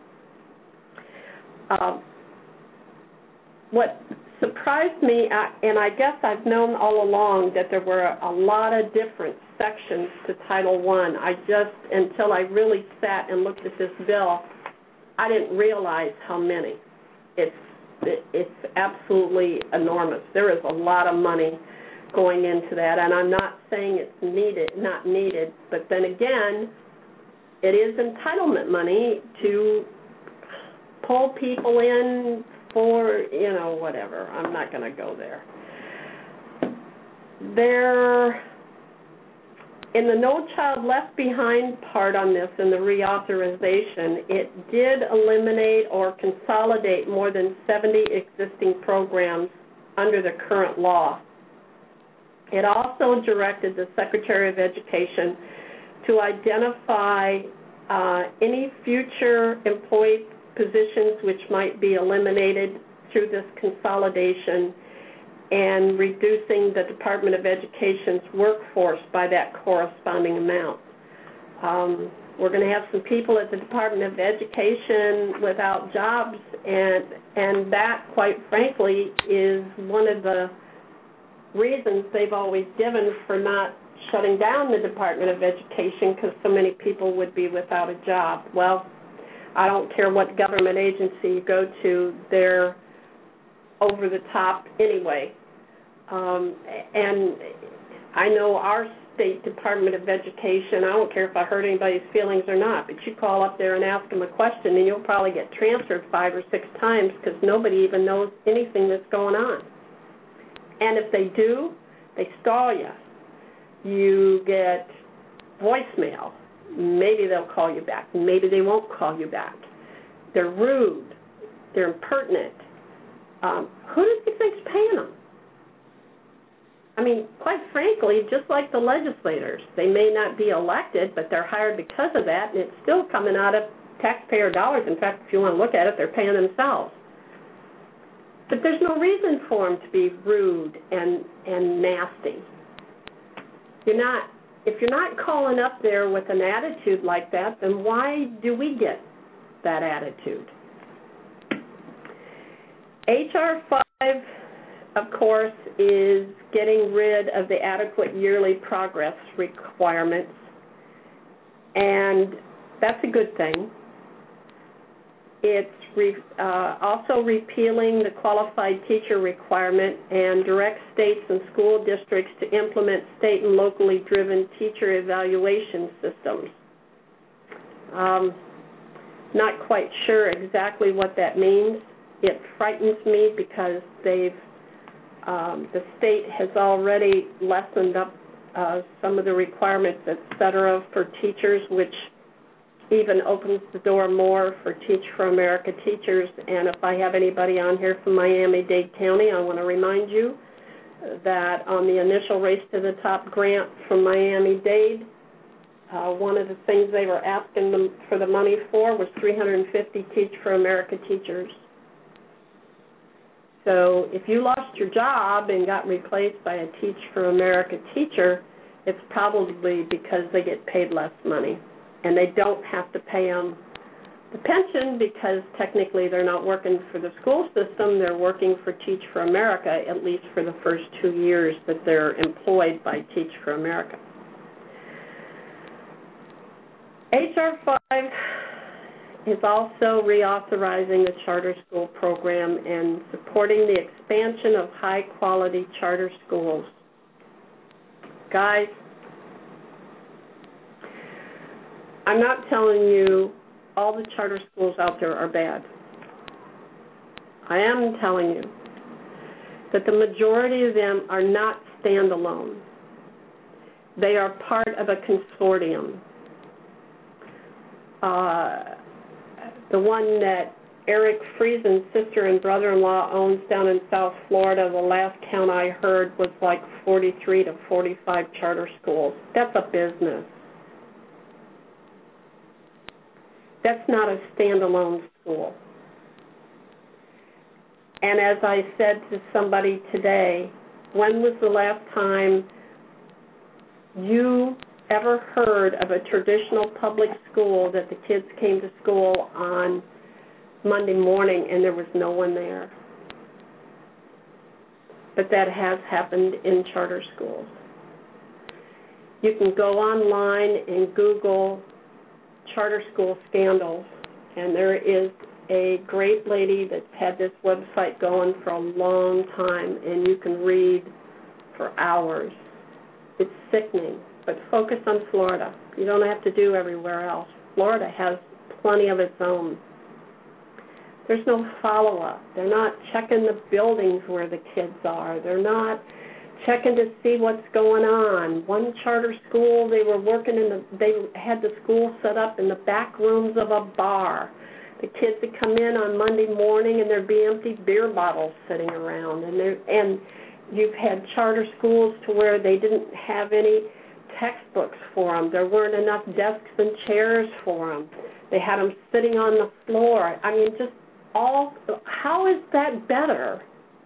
What surprised me, and I guess I've known all along that there were a lot of different sections to Title I. Until I really sat and looked at this bill, I didn't realize how many. It's absolutely enormous. There is a lot of money going into that, and I'm not saying it's not needed, but then again, it is entitlement money to pull people in for, whatever. I'm not going to go there. In the No Child Left Behind part on this, in the reauthorization, it did eliminate or consolidate more than 70 existing programs under the current law. It also directed the Secretary of Education to identify any future employee positions which might be eliminated through this consolidation and reducing the Department of Education's workforce by that corresponding amount. We're going to have some people at the Department of Education without jobs, and that, quite frankly, is one of the reasons they've always given for not shutting down the Department of Education, because so many people would be without a job. Well, I don't care what government agency you go to, they're over the top anyway. And I know our State Department of Education, I don't care if I hurt anybody's feelings or not, but you call up there and ask them a question and you'll probably get transferred 5 or 6 times because nobody even knows anything that's going on. And if they do, they stall you. You get voicemail. Maybe they'll call you back. Maybe they won't call you back. They're rude. They're impertinent. Who do you think's paying them? I mean, quite frankly, just like the legislators, they may not be elected, but they're hired because of that, and it's still coming out of taxpayer dollars. In fact, if you want to look at it, they're paying themselves. But there's no reason for them to be rude and nasty. If you're not calling up there with an attitude like that, then why do we get that attitude? H.R. 5, of course, is getting rid of the adequate yearly progress requirements, and that's a good thing. It's also repealing the qualified teacher requirement and directs states and school districts to implement state and locally driven teacher evaluation systems. Not quite sure exactly what that means. It frightens me because the state has already lessened up some of the requirements, et cetera, for teachers, which even opens the door more for Teach for America teachers. And if I have anybody on here from Miami-Dade County, I want to remind you that on the initial Race to the Top grant from Miami-Dade, one of the things they were asking them for the money for was 350 Teach for America teachers. So if you lost your job and got replaced by a Teach for America teacher, it's probably because they get paid less money. And they don't have to pay them the pension because technically they're not working for the school system. They're working for Teach for America, at least for the first 2 years that they're employed by Teach for America. H.R. 5 is also reauthorizing the charter school program and supporting the expansion of high-quality charter schools. Guys, I'm not telling you all the charter schools out there are bad. I am telling you that the majority of them are not standalone. They are part of a consortium. The one that Eric Friesen's sister and brother-in-law owns down in South Florida, the last count I heard was like 43 to 45 charter schools. That's a business. That's not a standalone school. And as I said to somebody today, when was the last time you ever heard of a traditional public school that the kids came to school on Monday morning and there was no one there? But that has happened in charter schools. You can go online and Google charter school scandals, and there is a great lady that's had this website going for a long time, and you can read for hours. It's sickening, but focus on Florida. You don't have to do everywhere else. Florida has plenty of its own. There's no follow-up. They're not checking the buildings where the kids are. They're not checking to see what's going on. One charter school, they had the school set up in the back rooms of a bar. The kids would come in on Monday morning and there'd be empty beer bottles sitting around. And you've had charter schools to where they didn't have any textbooks for them. There weren't enough desks and chairs for them. They had them sitting on the floor. I mean, how is that better?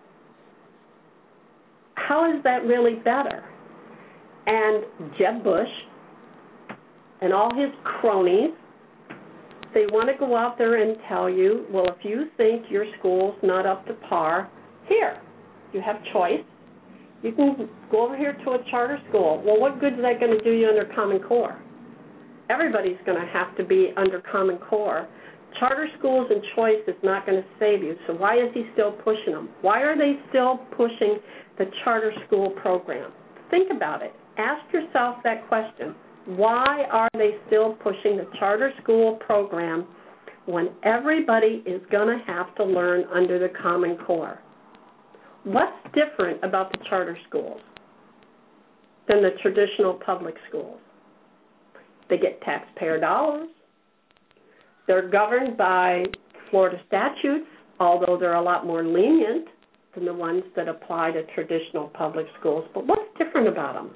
How is that really better? And Jeb Bush and all his cronies, they want to go out there and tell you, well, if you think your school's not up to par, here, you have choice. You can go over here to a charter school. Well, what good is that going to do you under Common Core? Everybody's going to have to be under Common Core. Charter schools and choice is not going to save you, so why is he still pushing them? Why are they still pushing the charter school program? Think about it. Ask yourself that question. Why are they still pushing the charter school program when everybody is going to have to learn under the Common Core? What's different about the charter schools than the traditional public schools? They get taxpayer dollars. They're governed by Florida statutes, although they're a lot more lenient than the ones that apply to traditional public schools. But what's different about them?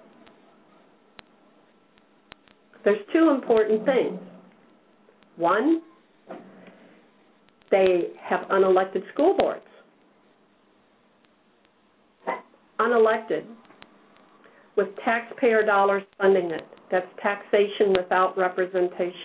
There's two important things. One, they have unelected school boards. Unelected, with taxpayer dollars funding it. That's taxation without representation.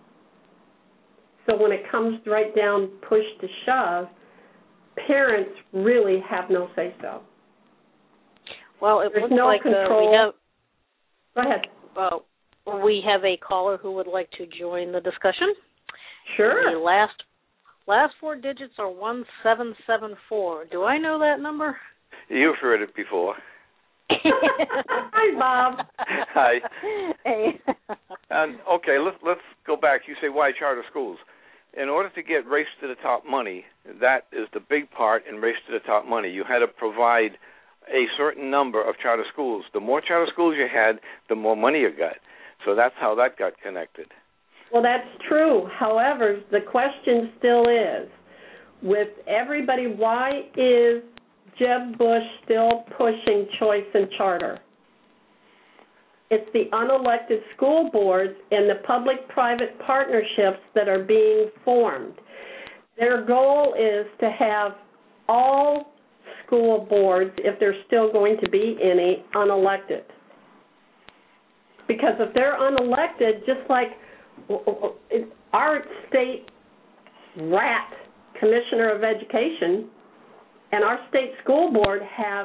So when it comes right down, push to shove, parents really have no say-so. Well, it There's looks no like control. we have. Go ahead. We have a caller who would like to join the discussion. Sure. The last four digits are 1774. Do I know that number? You've heard it before. Hi, Bob. Hi. Hey. Okay, let's go back. You say, why charter schools? In order to get Race to the Top money, that is the big part in Race to the Top money. You had to provide a certain number of charter schools. The more charter schools you had, the more money you got. So that's how that got connected. Well, that's true. However, the question still is, with everybody, why is Jeb Bush still pushing choice and charter? It's the unelected school boards and the public-private partnerships that are being formed. Their goal is to have all school boards, if there's still going to be any, unelected. Because if they're unelected, just like our state rat commissioner of education and our state school board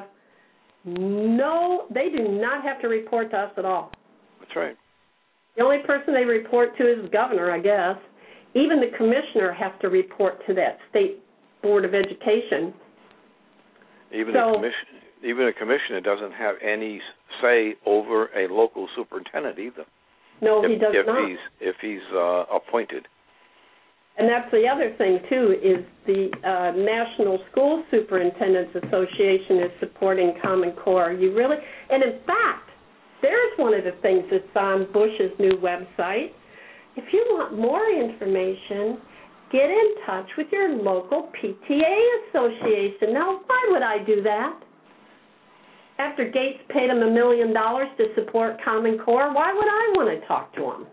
they do not have to report to us at all. That's right. The only person they report to is the governor, I guess. Even the commissioner has to report to that state board of education. Even a commissioner doesn't have any say over a local superintendent either. No, he does not. If he's appointed. And that's the other thing, too, is the National School Superintendents Association is supporting Common Core. And in fact, there's one of the things that's on Bush's new website. If you want more information, get in touch with your local PTA association. Now, why would I do that? After Gates paid him $1 million to support Common Core, why would I want to talk to him?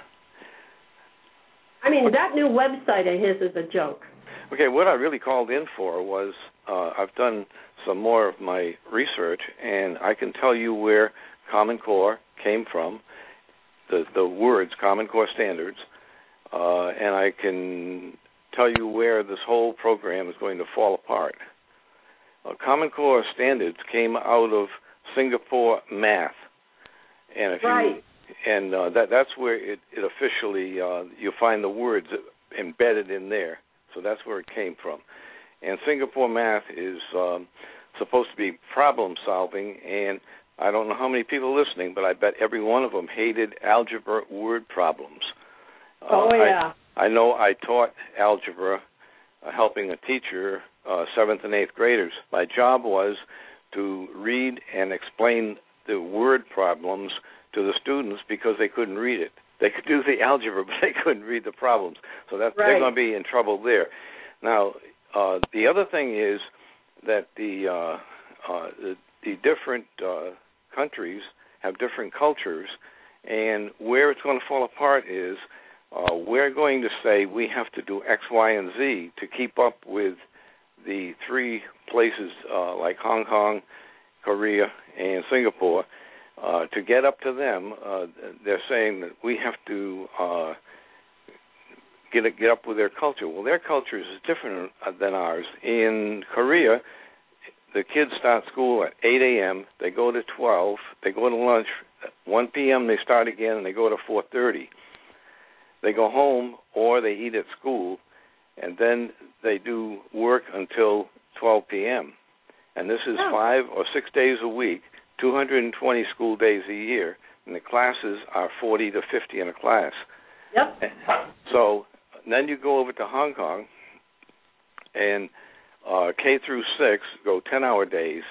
I mean, that new website of his is a joke. Okay, what I really called in for was I've done some more of my research, and I can tell you where Common Core came from, the words Common Core Standards, and I can tell you where this whole program is going to fall apart. Common Core Standards came out of Singapore math, and that's where it officially you find the words embedded in there. So that's where it came from. And Singapore math is supposed to be problem solving, and I don't know how many people listening, but I bet every one of them hated algebra word problems. Yeah. I know I taught algebra, helping a teacher, 7th and 8th graders. My job was to read and explain the word problems to the students because they couldn't read it. They could do the algebra, but they couldn't read the problems. So they're going to be in trouble there. Now, the other thing is that the different countries have different cultures, and where it's going to fall apart is we're going to say we have to do X, Y, and Z to keep up with the three places like Hong Kong, Korea, and Singapore. To get up to them, they're saying that we have to get up with their culture. Well, their culture is different than ours. In Korea, the kids start school at 8 a.m., they go to 12, they go to lunch, 1 p.m. they start again, and they go to 4:30. They go home or they eat at school, and then they do work until 12 p.m. And this is 5 or 6 days a week, 220 school days a year, and the classes are 40 to 50 in a class. Yep. So then you go over to Hong Kong, and K through 6 go 10-hour days,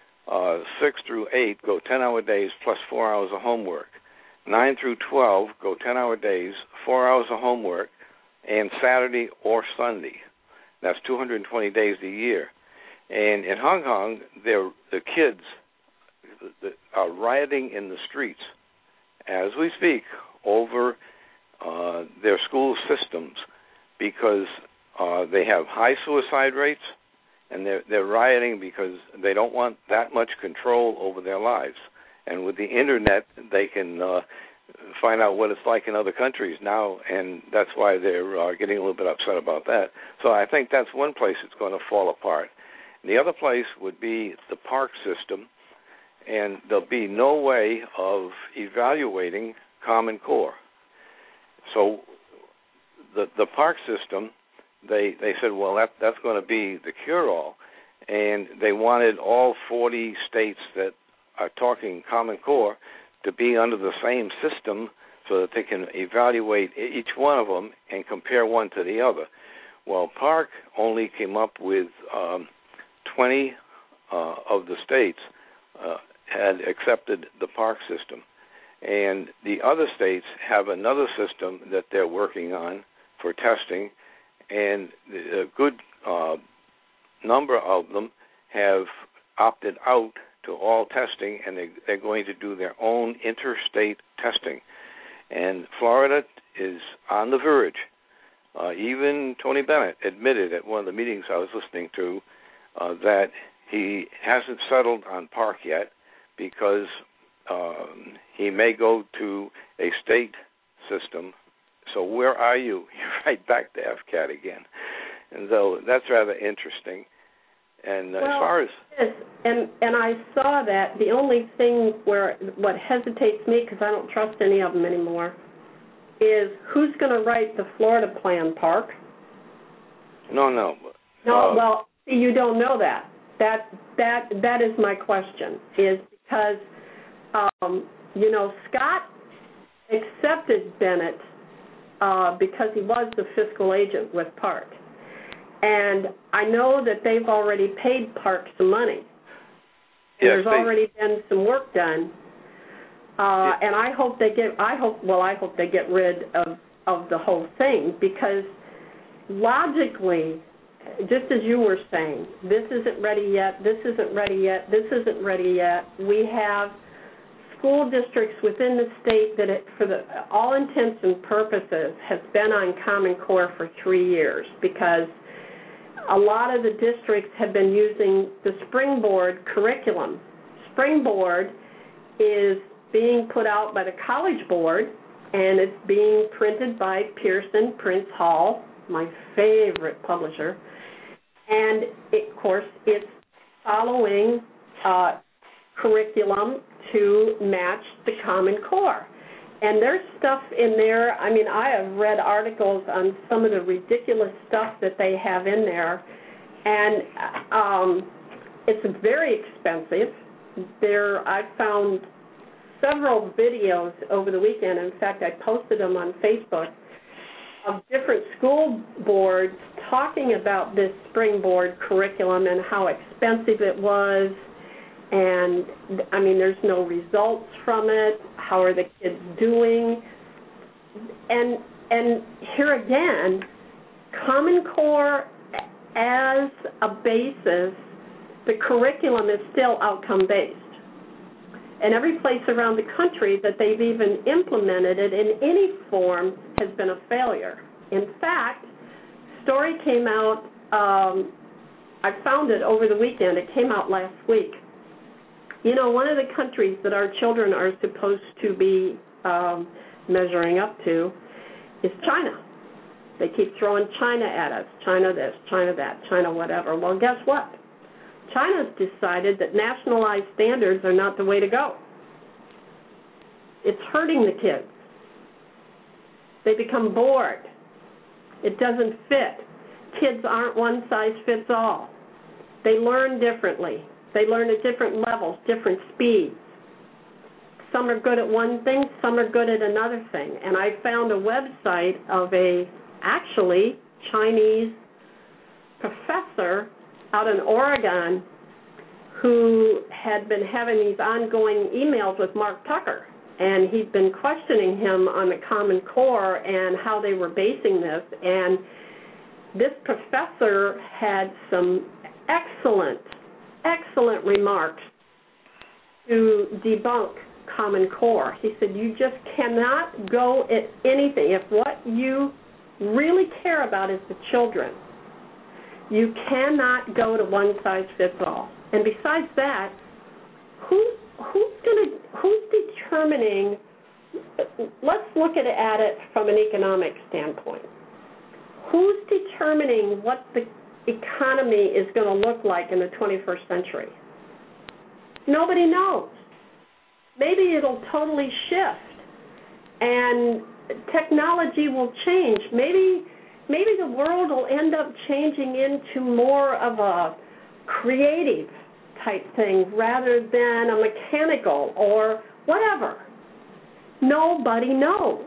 6 through 8 go 10-hour days plus 4 hours of homework. 9 through 12 go 10-hour days, 4 hours of homework, and Saturday or Sunday. That's 220 days a year. And in Hong Kong, the kids are rioting in the streets as we speak over their school systems because they have high suicide rates, and they're rioting because they don't want that much control over their lives. And with the Internet, they can find out what it's like in other countries now, and that's why they're getting a little bit upset about that. So I think that's one place it's going to fall apart. The other place would be the park system, and there'll be no way of evaluating Common Core. So the park system, they said, well, that's going to be the cure-all, and they wanted all 40 states that are talking Common Core to be under the same system so that they can evaluate each one of them and compare one to the other. Well, Park only came up with 20 of the states had accepted the Park system. And the other states have another system that they're working on for testing, and a good number of them have opted out to all testing, and they're going to do their own interstate testing. And Florida is on the verge. Even Tony Bennett admitted at one of the meetings I was listening to that he hasn't settled on Park yet because he may go to a state system. So where are you? You're right back to FCAT again. And so that's rather interesting. And as far as and I saw that the only thing what hesitates me, because I don't trust any of them anymore, is who's going to write the Florida plan, Park? No. Well, you don't know that. That is my question. Is because Scott accepted Bennett because he was the fiscal agent with Park. And I know that they've already paid Park some money. And there's already been some work done. And I hope they get rid of the whole thing, because logically, just as you were saying, this isn't ready yet, this isn't ready yet, this isn't ready yet. We have school districts within the state that for all intents and purposes has been on Common Core for 3 years, because a lot of the districts have been using the Springboard curriculum. Springboard is being put out by the College Board, and it's being printed by Pearson Prince Hall, my favorite publisher. And, of course, it's following curriculum to match the Common Core. And there's stuff in there. I mean, I have read articles on some of the ridiculous stuff that they have in there, and it's very expensive. I found several videos over the weekend. In fact, I posted them on Facebook of different school boards talking about this Springboard curriculum and how expensive it was. And, I mean, there's no results from it. How are the kids doing? And here again, Common Core as a basis, the curriculum is still outcome-based. And every place around the country that they've even implemented it in any form has been a failure. In fact, story came out, I found it over the weekend. It came out last week. You know, one of the countries that our children are supposed to be measuring up to is China. They keep throwing China at us, China this, China that, China whatever. Well, guess what? China's decided that nationalized standards are not the way to go. It's hurting the kids. They become bored. It doesn't fit. Kids aren't one size fits all. They learn differently. They learn at different levels, different speeds. Some are good at one thing, some are good at another thing. And I found a website of a actually Chinese professor out in Oregon who had been having these ongoing emails with Mark Tucker. And he'd been questioning him on the Common Core and how they were basing this. And this professor had some excellent remarks to debunk Common Core. He said, you just cannot go at anything. If what you really care about is the children, you cannot go to one size fits all. And besides that, who's determining? Let's look at it from an economic standpoint. Who's determining what the economy is going to look like in the 21st century? Nobody knows. Maybe it'll totally shift, and technology will change. Maybe the world will end up changing into more of a creative type thing rather than a mechanical or whatever. Nobody knows.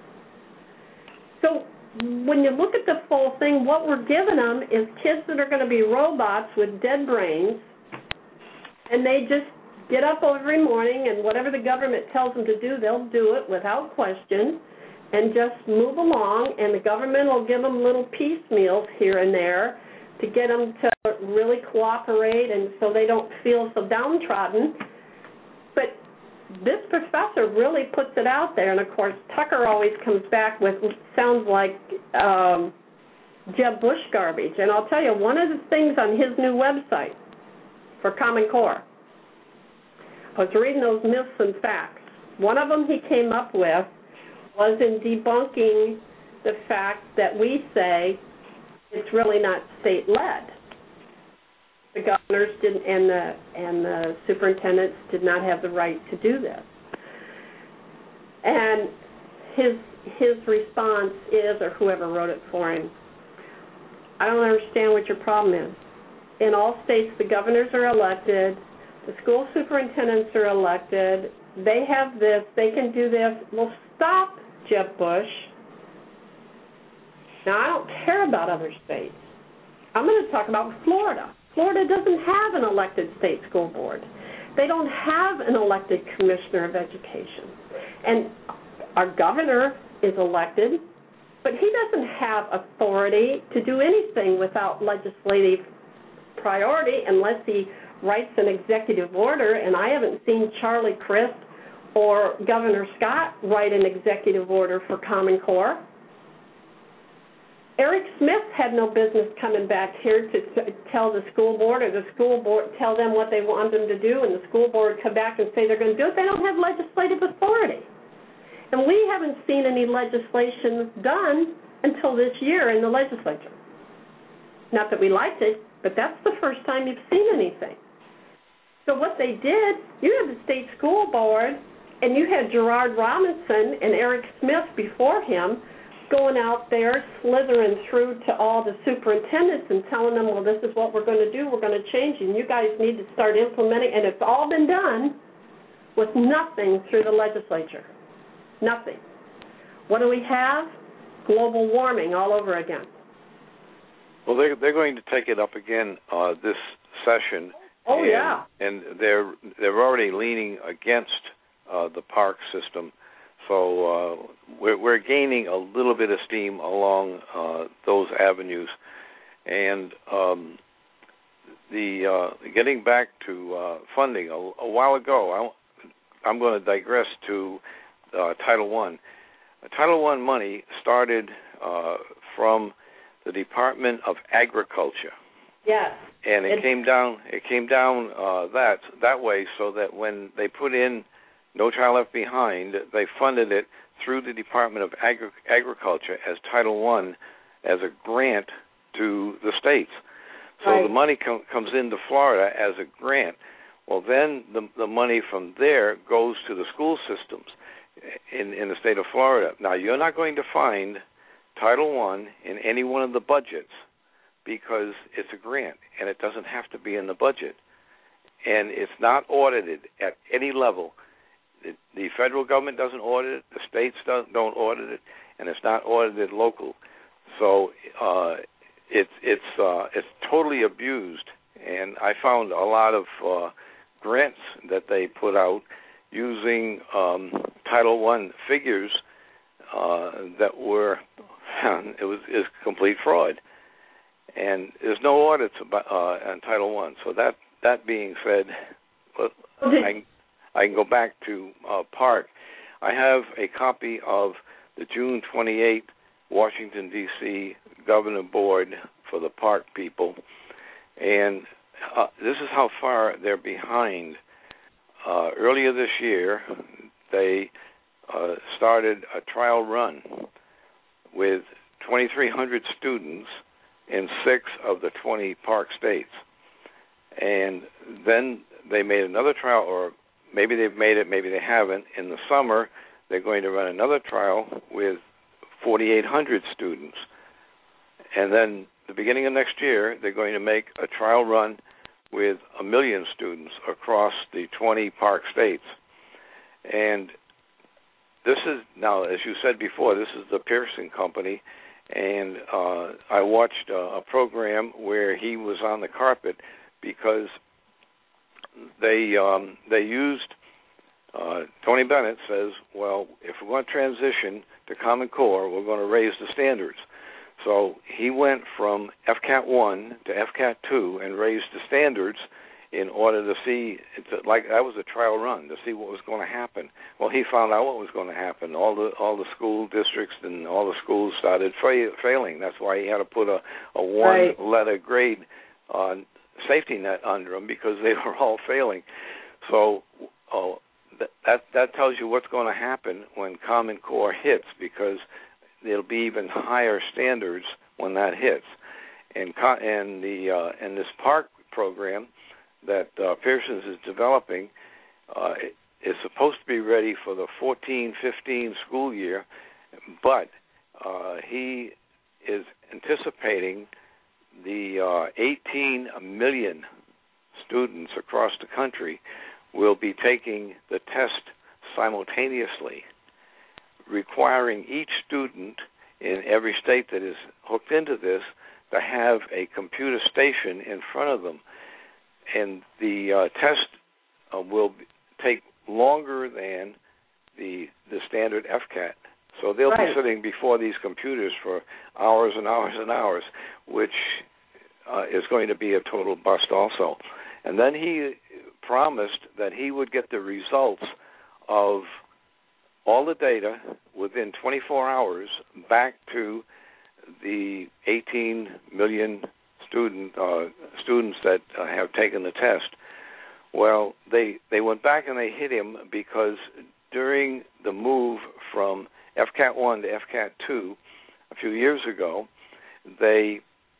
So when you look at the full thing, what we're giving them is kids that are going to be robots with dead brains, and they just get up every morning, and whatever the government tells them to do, they'll do it without question and just move along, and the government will give them little piecemeals here and there to get them to really cooperate, and so they don't feel so downtrodden. But this professor really puts it out there, and of course Tucker always comes back with sounds like Jeb Bush garbage. And I'll tell you, one of the things on his new website for Common Core, I was reading those myths and facts. One of them he came up with was in debunking the fact that we say it's really not state-led. The governors didn't, and the superintendents did not have the right to do this. And his response is, or whoever wrote it for him, I don't understand what your problem is. In all states, the governors are elected, the school superintendents are elected, they have this, they can do this. Well, stop, Jeb Bush. Now, I don't care about other states. I'm going to talk about Florida. Florida doesn't have an elected state school board. They don't have an elected commissioner of education. And our governor is elected, but he doesn't have authority to do anything without legislative priority unless he writes an executive order, and I haven't seen Charlie Crist or Governor Scott write an executive order for Common Core. Eric Smith had no business coming back here to tell the school board, or the school board tell them what they want them to do, and the school board come back and say they're going to do it. They don't have legislative authority. And we haven't seen any legislation done until this year in the legislature. Not that we liked it, but that's the first time you've seen anything. So what they did, you had the state school board, and you had Gerard Robinson and Eric Smith before him going out there, slithering through to all the superintendents and telling them, well, this is what we're going to do, we're going to change, and you guys need to start implementing, and it's all been done with nothing through the legislature. Nothing. What do we have? Global warming all over again. Well, they're going to take it up again this session. Oh, yeah. And they're already leaning against the park system. So we're gaining a little bit of steam along those avenues. And getting back to funding, a while ago, I'm going to digress to Title I. Title I money started from the Department of Agriculture. Yes. And it came down that way, so that when they put in No Child Left Behind, they funded it through the Department of Agriculture as Title I, as a grant to the states. So right. The money comes into Florida as a grant. Well, then the money from there goes to the school systems in the state of Florida. Now, you're not going to find Title I in any one of the budgets because it's a grant, and it doesn't have to be in the budget. And it's not audited at any level. The federal government doesn't audit it, the states don't audit it, and it's not audited local. So it's totally abused. And I found a lot of grants that they put out using Title I figures that were is complete fraud. And there's no audits on Title I. So that being said, I can go back to Park. I have a copy of the June 28th Washington, D.C. Governor Board for the Park people. And this is how far they're behind. Earlier this year, they started a trial run with 2,300 students in 6 of the 20 park states. And then they made another trial, or maybe they've made it, maybe they haven't. In the summer, they're going to run another trial with 4,800 students. And then the beginning of next year, they're going to make a trial run with 1 million students across the 20 park states. And this is, now, as you said before, this is the Pearson Company. And I watched a program where he was on the carpet because they used, Tony Bennett says, well, if we're going to transition to Common Core, we're going to raise the standards. So he went from FCAT 1 to FCAT 2 and raised the standards in order to see, like that was a trial run to see what was going to happen. Well, he found out what was going to happen. All the school districts and all the schools started failing. That's why he had to put a one-letter grade safety net under them, because they were all failing. So that tells you what's going to happen when Common Core hits, because there'll be even higher standards when that hits. And this PARC program that Pearson's is developing is supposed to be ready for the 14-15 school year, but he is anticipating the 18 million students across the country will be taking the test simultaneously, requiring each student in every state that is hooked into this to have a computer station in front of them. And the test will take longer than the standard FCAT. So they'll be sitting before these computers for hours and hours and hours, which is going to be a total bust also. And then he promised that he would get the results of all the data within 24 hours back to the 18 million students that have taken the test. Well, they went back and they hit him because during the move from FCAT 1 to FCAT 2 a few years ago, they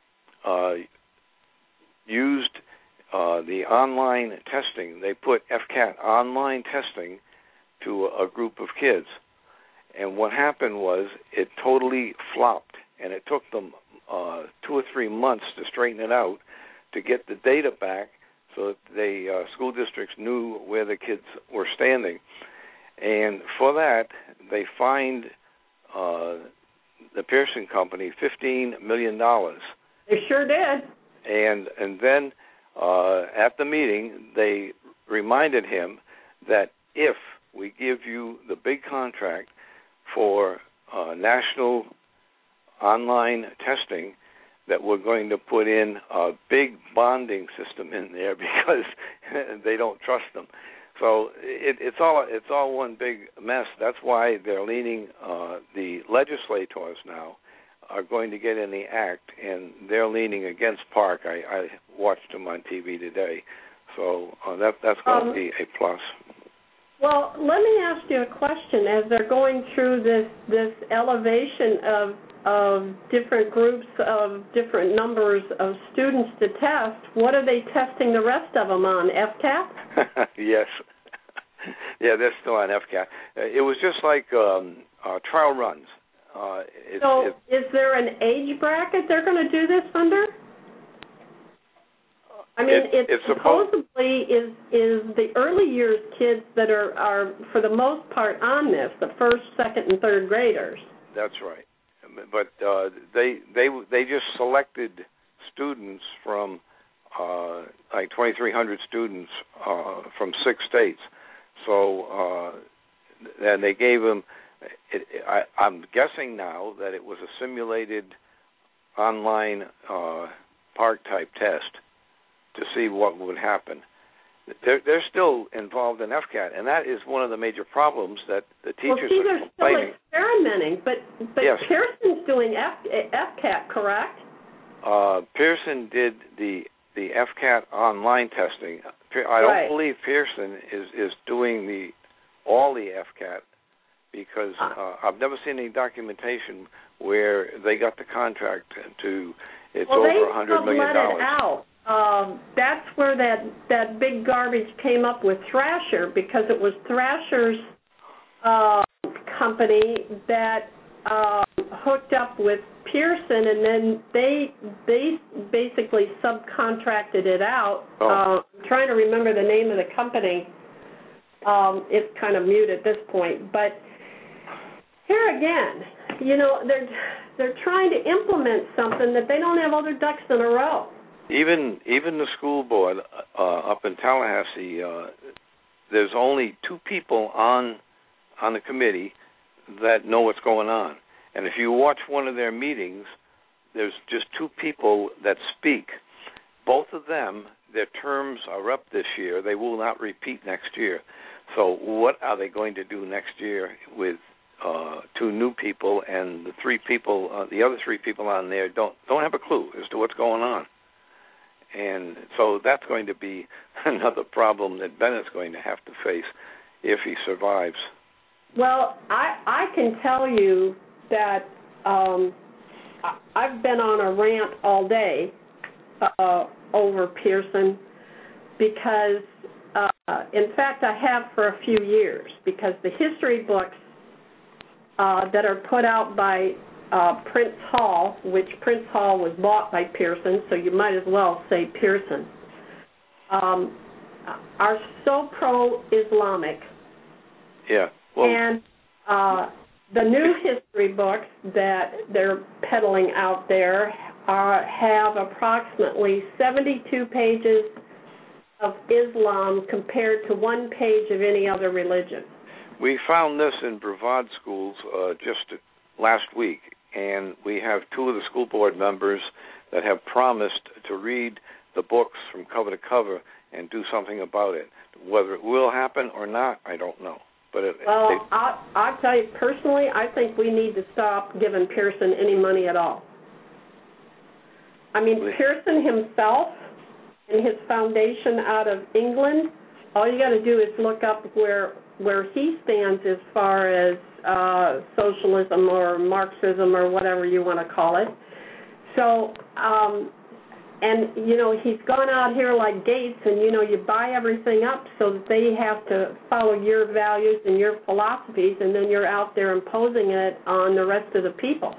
used the online testing. They put FCAT online testing to a group of kids. And what happened was it totally flopped, and it took them 2 or 3 months to straighten it out, to get the data back so that the school districts knew where the kids were standing. And for that, they fined the Pearson company $15 million. They sure did. And then at the meeting, they reminded him that if we give you the big contract for national online testing, that we're going to put in a big bonding system in there because they don't trust them. So it's all one big mess. That's why they're leaning, the legislators now are going to get in the act, and they're leaning against PARC. I watched them on TV today. So that's going to be a plus. Well, let me ask you a question. As they're going through this elevation of different groups of different numbers of students to test, what are they testing the rest of them on, FCAT? Yes. Yeah, they're still on FCAT. It was just like trial runs. Is there an age bracket they're going to do this under? I mean, it supposedly is the early years kids that are for the most part on this, the first, second, and third graders. That's right. But they just selected students from like 2,300 students from 6 states. So and they gave them. I'm guessing now that it was a simulated online PARC type test to see what would happen. They're still involved in FCAT, and that is one of the major problems that the teachers are complaining. They're still experimenting, but yes. Pearson's doing FCAT, correct? Pearson did the FCAT online testing. I don't believe Pearson is doing all the FCAT, because I've never seen any documentation where they got the contract to over $100 million. Let it out. That's where that big garbage came up with Thrasher, because it was Thrasher's company that hooked up with Pearson, and then they basically subcontracted it out. I'm trying to remember the name of the company. It's kind of mute at this point, but here again, they're trying to implement something that they don't have all their ducks in a row. Even the school board up in Tallahassee, there's only 2 people on the committee that know what's going on. And if you watch one of their meetings, there's just two people that speak. Both of them, their terms are up this year. They will not repeat next year. So what are they going to do next year with two new people, and the other three people on there don't have a clue as to what's going on? And so that's going to be another problem that Bennett's going to have to face if he survives. Well, I can tell you that I've been on a rant all day over Pearson because, in fact, I have for a few years, because the history books that are put out by Prince Hall, which Prince Hall was bought by Pearson, so you might as well say Pearson, are so pro-Islamic. Yeah. Well, and the new history books that they're peddling out there have approximately 72 pages of Islam compared to 1 page of any other religion. We found this in Brevard schools just last week, and we have 2 of the school board members that have promised to read the books from cover to cover and do something about it. Whether it will happen or not, I don't know. But I'll tell you personally, I think we need to stop giving Pearson any money at all. I mean, Pearson himself and his foundation out of England, all you got to do is look up where he stands as far as socialism or Marxism or whatever you want to call it. So, and, you know, he's gone out here like Gates and, you know, you buy everything up so that they have to follow your values and your philosophies, and then you're out there imposing it on the rest of the people.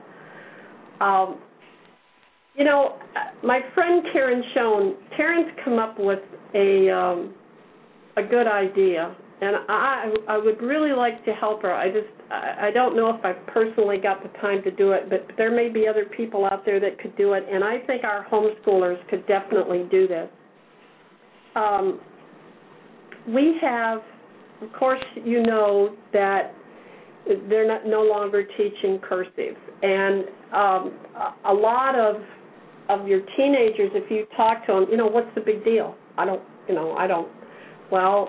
You know, my friend Karen Schoen, Karen's come up with a good idea, and I would really like to help her. I don't know if I've personally got the time to do it, but there may be other people out there that could do it, and I think our homeschoolers could definitely do this. We have, of course, you know that they're no longer teaching cursive, and a lot of your teenagers, if you talk to them, you know, what's the big deal? Well,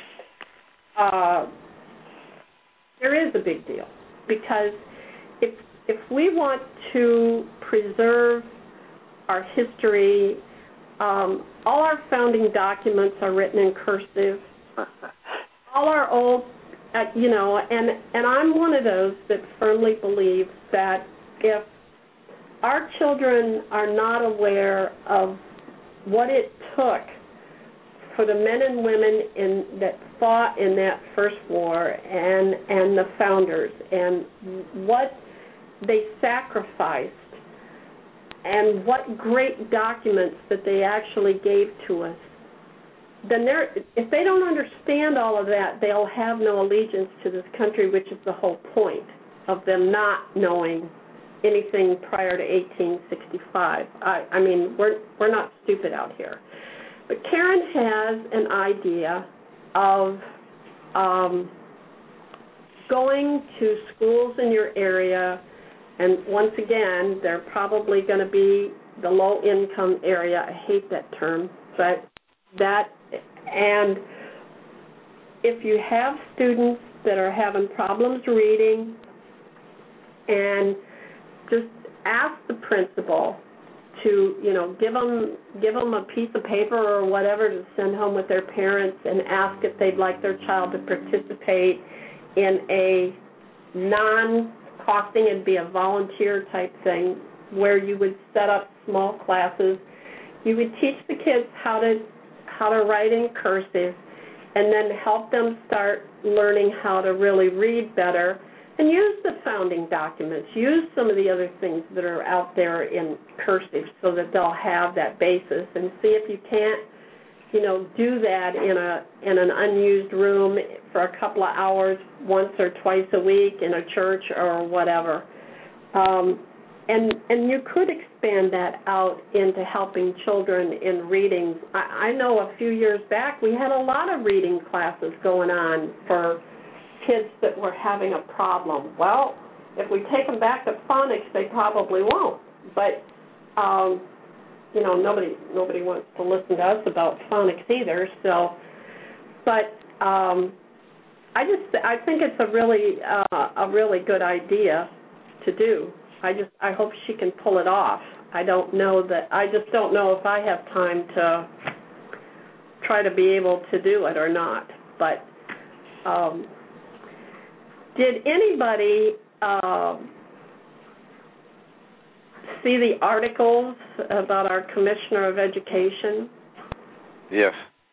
there is a big deal, because if we want to preserve our history, all our founding documents are written in cursive. All our old, you know, and I'm one of those that firmly believes that if our children are not aware of what it took for the men and women that fought in that first war and the founders and what they sacrificed and what great documents that they actually gave to us, then if they don't understand all of that, they'll have no allegiance to this country, which is the whole point of them not knowing anything prior to 1865. I mean, we're not stupid out here. But Karen has an idea of going to schools in your area, and once again, they're probably going to be the low-income area. I hate that term, but and if you have students that are having problems reading, and just ask the principal to, you know, give them a piece of paper or whatever to send home with their parents, and ask if they'd like their child to participate in a non-costing and be a volunteer type thing where you would set up small classes. You would teach the kids how to write in cursive, and then help them start learning how to really read better. And use the founding documents, use some of the other things that are out there in cursive so that they'll have that basis, and see if you can't, you know, do that in an unused room for a couple of hours once or twice a week in a church or whatever. And you could expand that out into helping children in reading. I know a few years back we had a lot of reading classes going on for kids that were having a problem. Well, if we take them back to phonics, they probably won't. But nobody wants to listen to us about phonics either. So, but I think it's a really good idea to do. I hope she can pull it off. I just don't know if I have time to try to be able to do it or not. But did anybody see the articles about our Commissioner of Education? Yes.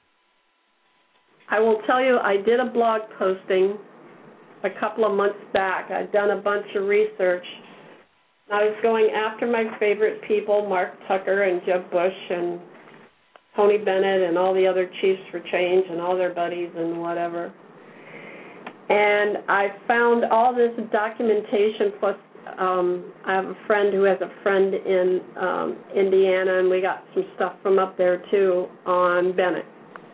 I will tell you, I did a blog posting a couple of months back. I'd done a bunch of research. I was going after my favorite people, Mark Tucker and Jeb Bush and Tony Bennett and all the other Chiefs for Change and all their buddies and whatever. And I found all this documentation, plus I have a friend who has a friend in Indiana, and we got some stuff from up there, too, on Bennett.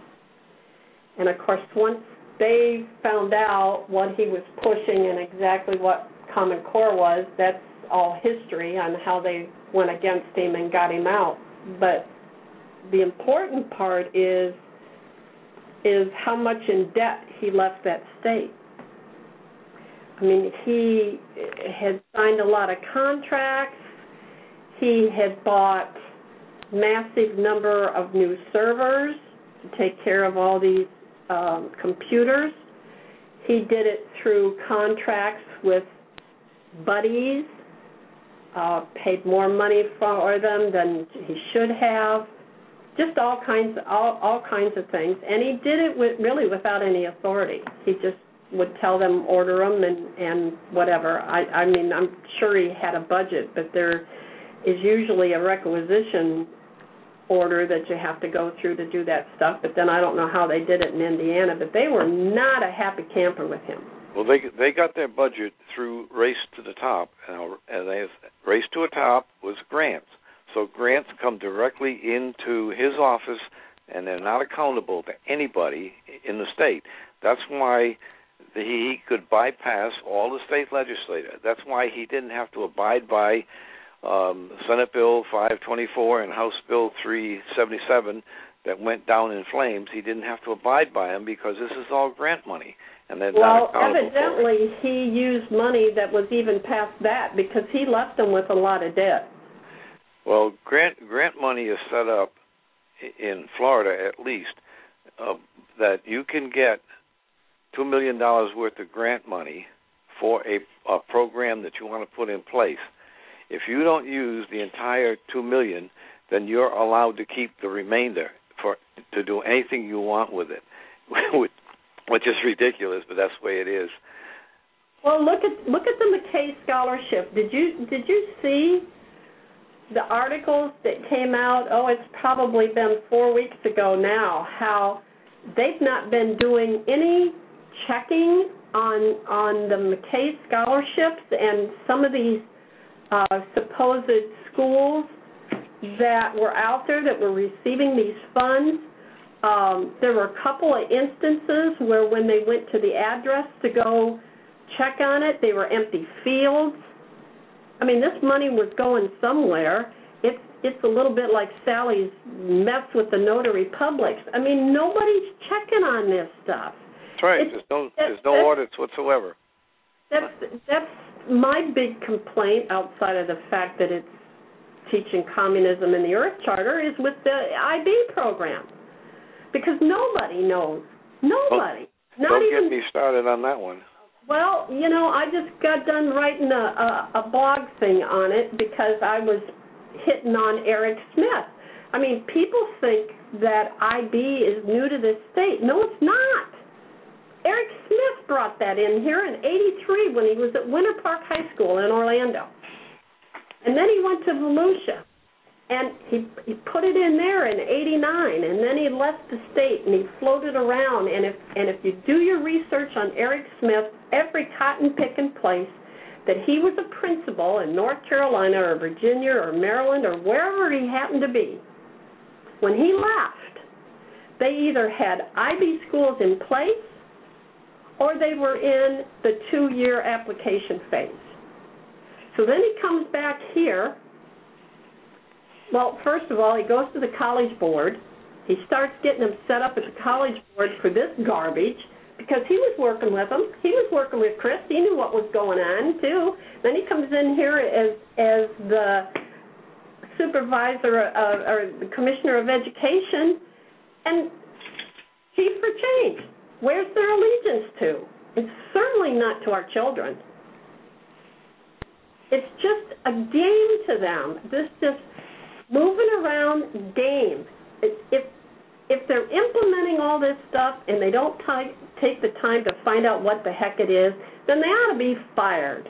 And, of course, once they found out what he was pushing and exactly what Common Core was, that's all history on how they went against him and got him out. But the important part is how much in debt he left that state. I mean, he had signed a lot of contracts. He had bought massive number of new servers to take care of all these computers. He did it through contracts with buddies, paid more money for them than he should have, just all kinds of things. And he did it really without any authority. He just would tell them, order them, and whatever. I mean, I'm sure he had a budget, but there is usually a requisition order that you have to go through to do that stuff. But then I don't know how they did it in Indiana, but they were not a happy camper with him. Well, they got their budget through Race to the Top, and Race to the Top was grants. So grants come directly into his office, and they're not accountable to anybody in the state. That's why he could bypass all the state legislators. That's why he didn't have to abide by Senate Bill 524 and House Bill 377 that went down in flames. He didn't have to abide by them because this is all grant money. And well, evidently he used money that was even past that because he left them with a lot of debt. Well, grant money is set up in Florida at least that you can get $2 million worth of grant money for a program that you want to put in place. If you don't use the entire $2 million, then you're allowed to keep the remainder to do anything you want with it, which is ridiculous, but that's the way it is. Well, look at the McKay Scholarship. Did you see the articles that came out? Oh, it's probably been 4 weeks ago now. How they've not been doing any checking on the McKay scholarships and some of these supposed schools that were out there that were receiving these funds. There were a couple of instances where when they went to the address to go check on it, they were empty fields. I mean, this money was going somewhere. It's a little bit like Sally's mess with the notary publics. I mean, nobody's checking on this stuff. That's right. There's no audits whatsoever. That's my big complaint, outside of the fact that it's teaching communism in the Earth Charter, is with the IB program. Because nobody knows. Nobody. Don't get me started on that one. Well, I just got done writing a blog thing on it because I was hitting on Eric Smith. I mean, people think that IB is new to this state. No, it's not. Eric Smith brought that in here in '83 when he was at Winter Park High School in Orlando. And then he went to Volusia. And he put it in there in '89, and then he left the state and he floated around. And if you do your research on Eric Smith, every cotton-picking place that he was a principal in North Carolina or Virginia or Maryland or wherever he happened to be, when he left, they either had IB schools in place or they were in the 2-year application phase. So then he comes back here Well, first of all, he goes to the college board. He starts getting them set up at the college board for this garbage because he was working with them. He was working with Chris. He knew what was going on, too. Then he comes in here as the supervisor or the commissioner of education, and Chief for Change. Where's their allegiance to? It's certainly not to our children. It's just a game to them. This just moving around game. If they're implementing all this stuff and they don't take the time to find out what the heck it is, then they ought to be fired.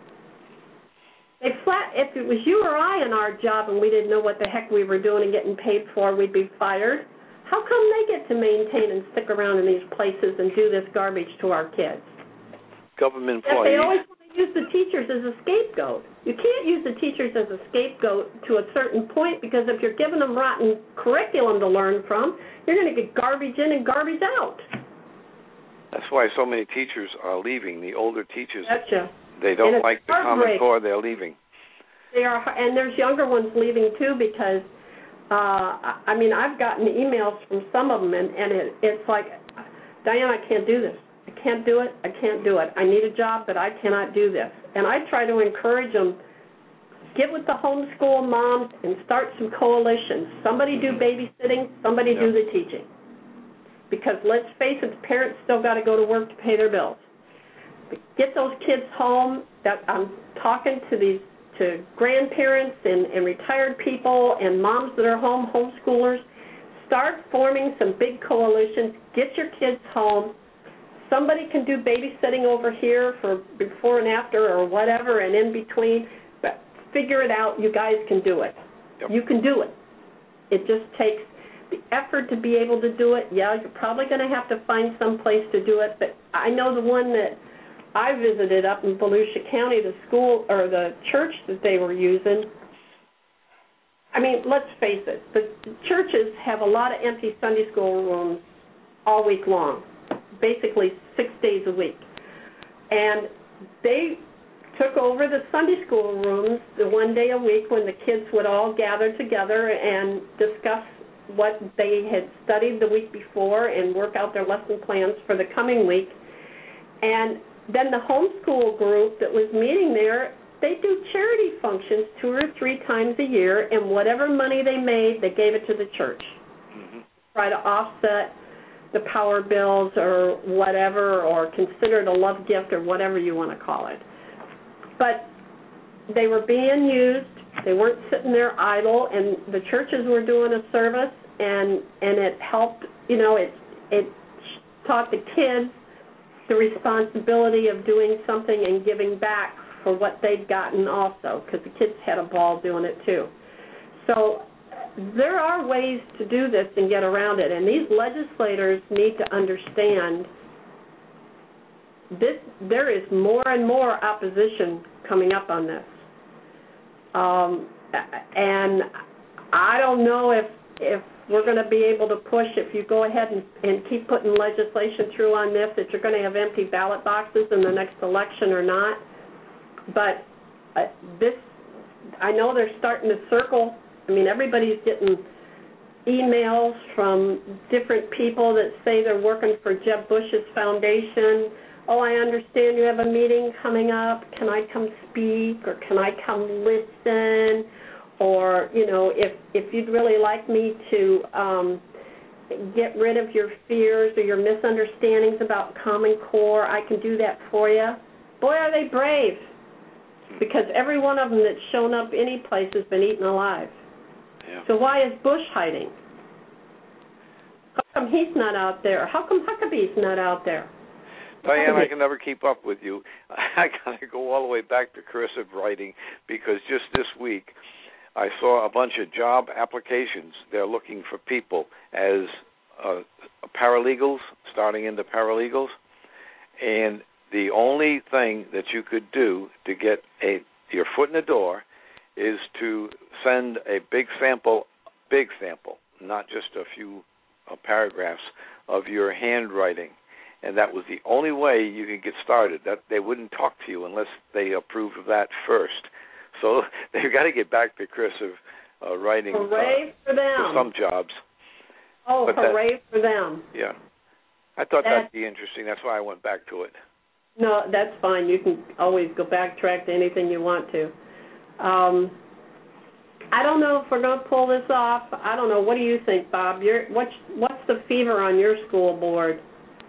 If it was you or I in our job and we didn't know what the heck we were doing and getting paid for, we'd be fired. How come they get to maintain and stick around in these places and do this garbage to our kids? Government employees. They always want to use the teachers as a scapegoat. You can't use the teachers as a scapegoat to a certain point, because if you're giving them rotten curriculum to learn from, you're going to get garbage in and garbage out. That's why so many teachers are leaving. The older teachers, Gotcha. They don't like the Common Core. They're leaving. They are, and there's younger ones leaving too, because I've gotten emails from some of them, and it's like, Diane, I can't do this. I can't do it. I can't do it. I need a job, but I cannot do this. And I try to encourage them, get with the homeschool moms and start some coalitions. Somebody do babysitting, somebody do the teaching. Because let's face it, the parents still got to go to work to pay their bills. Get those kids home. I'm talking to grandparents and retired people and moms that are home, homeschoolers. Start forming some big coalitions. Get your kids home. Somebody can do babysitting over here for before and after or whatever and in between, but figure it out. You guys can do it. Yep. You can do it. It just takes the effort to be able to do it. Yeah, you're probably going to have to find some place to do it, but I know the one that I visited up in Volusia County, the school or the church that they were using. I mean, let's face it, the churches have a lot of empty Sunday school rooms all week long, basically 6 days a week. And they took over the Sunday school rooms the one day a week when the kids would all gather together and discuss what they had studied the week before and work out their lesson plans for the coming week. And then the homeschool group that was meeting there, they do charity functions 2 or 3 times a year, and whatever money they made, they gave it to the church. Mm-hmm. Try to offset the power bills or whatever, or consider it a love gift or whatever you want to call it. But they were being used. They weren't sitting there idle, and the churches were doing a service, and it helped, it taught the kids the responsibility of doing something and giving back for what they'd gotten also, because the kids had a ball doing it too. So there are ways to do this and get around it, and these legislators need to understand this. There is more and more opposition coming up on this. And I don't know if we're going to be able to push, if you go ahead and keep putting legislation through on this, that you're going to have empty ballot boxes in the next election or not. But I know they're starting to circle. I mean, everybody's getting emails from different people that say they're working for Jeb Bush's foundation. Oh, I understand you have a meeting coming up. Can I come speak, or can I come listen? Or, if you'd really like me to get rid of your fears or your misunderstandings about Common Core, I can do that for you. Boy, are they brave, because every one of them that's shown up any place has been eaten alive. Yeah. So why is Bush hiding? How come he's not out there? How come Huckabee's not out there? Diane, I can never keep up with you. I got to go all the way back to cursive writing, because just this week I saw a bunch of job applications. They're looking for people as paralegals, starting into paralegals, and the only thing that you could do to get your foot in the door is to send a big sample, not just a few paragraphs of your handwriting. And that was the only way you could get started. That they wouldn't talk to you unless they approved of that first. So they've got to get back to cursive writing Hooray for them. for some jobs. Oh, but hooray for them. Yeah. I thought that'd be interesting. That's why I went back to it. No, that's fine. You can always go backtrack to anything you want to. I don't know if we're going to pull this off. I don't know. What do you think, Bob? What's the fever on your school board?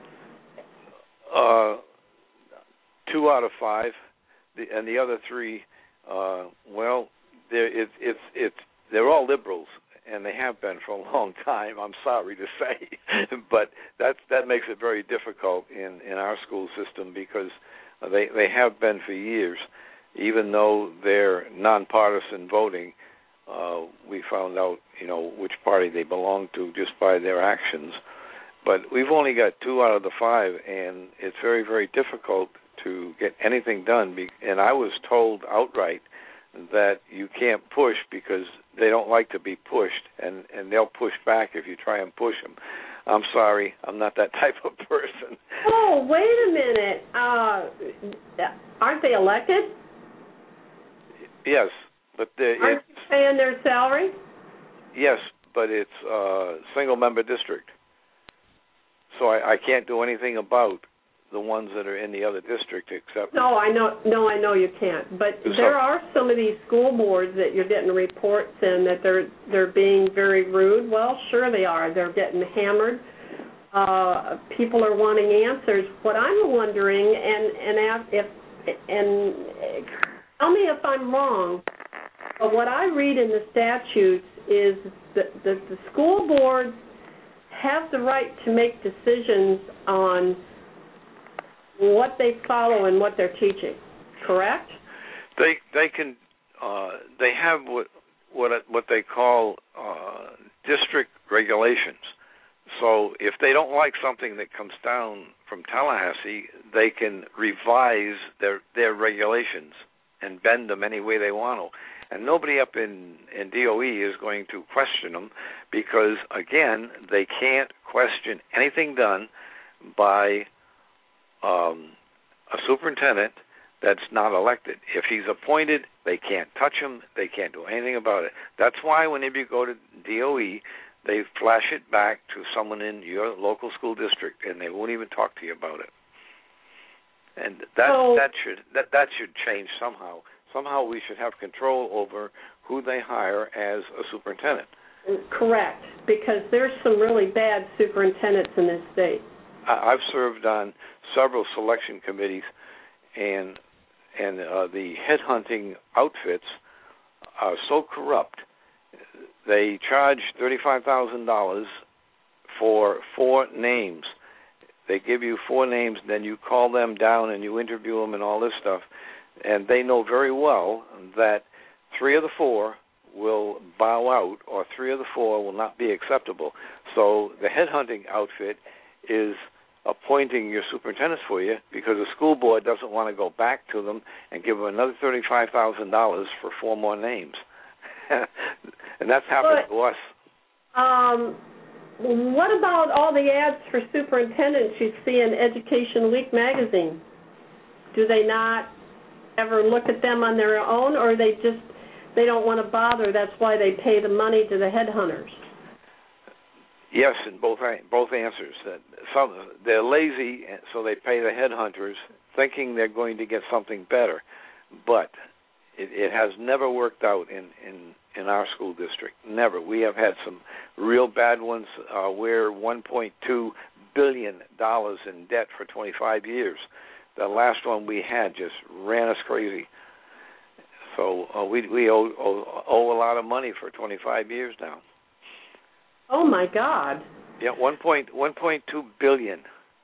2 out of 5, and the other 3, well, they're all liberals, and they have been for a long time. I'm sorry to say, but that makes it very difficult in our school system because they have been for years. Even though they're nonpartisan voting, we found out, which party they belong to just by their actions. But we've only got 2 out of the 5, and it's very, very difficult to get anything done. And I was told outright that you can't push because they don't like to be pushed, and they'll push back if you try and push them. I'm sorry, I'm not that type of person. Oh, wait a minute. Aren't they elected? Yes, but aren't you paying their salary? Yes, but it's a single-member district, so I can't do anything about the ones that are in the other district except. No, I know you can't. But there are some of these school boards that you're getting reports in that they're being very rude. Well, sure they are. They're getting hammered. People are wanting answers. What I'm wondering, and tell me if I'm wrong, but what I read in the statutes is that the school boards have the right to make decisions on what they follow and what they're teaching, correct? They can. They have what they call district regulations. So if they don't like something that comes down from Tallahassee, they can revise their regulations and bend them any way they want to. And nobody up in DOE is going to question them because, again, they can't question anything done by a superintendent that's not elected. If he's appointed, they can't touch him. They can't do anything about it. That's why whenever you go to DOE, they flash it back to someone in your local school district, and they won't even talk to you about it. And that should change somehow. Somehow we should have control over who they hire as a superintendent. Correct, because there's some really bad superintendents in this state. I've served on several selection committees, and the headhunting outfits are so corrupt. They charge $35,000 for 4 names. They give you 4 names, then you call them down and you interview them and all this stuff. And they know very well that 3 of the 4 will bow out or 3 of the 4 will not be acceptable. So the headhunting outfit is appointing your superintendents for you because the school board doesn't want to go back to them and give them another $35,000 for 4 more names. And that's happened to us. What about all the ads for superintendents you see in Education Week magazine? Do they not ever look at them on their own, or they don't want to bother? That's why they pay the money to the headhunters. Yes, in both answers. They're lazy, so they pay the headhunters, thinking they're going to get something better. But it has never worked out in our school district. Never. We have had some real bad ones. We're $1.2 billion in debt for 25 years. The last one we had just ran us crazy. So we owe a lot of money for 25 years now. Oh my God! Yeah, 1.2 billion.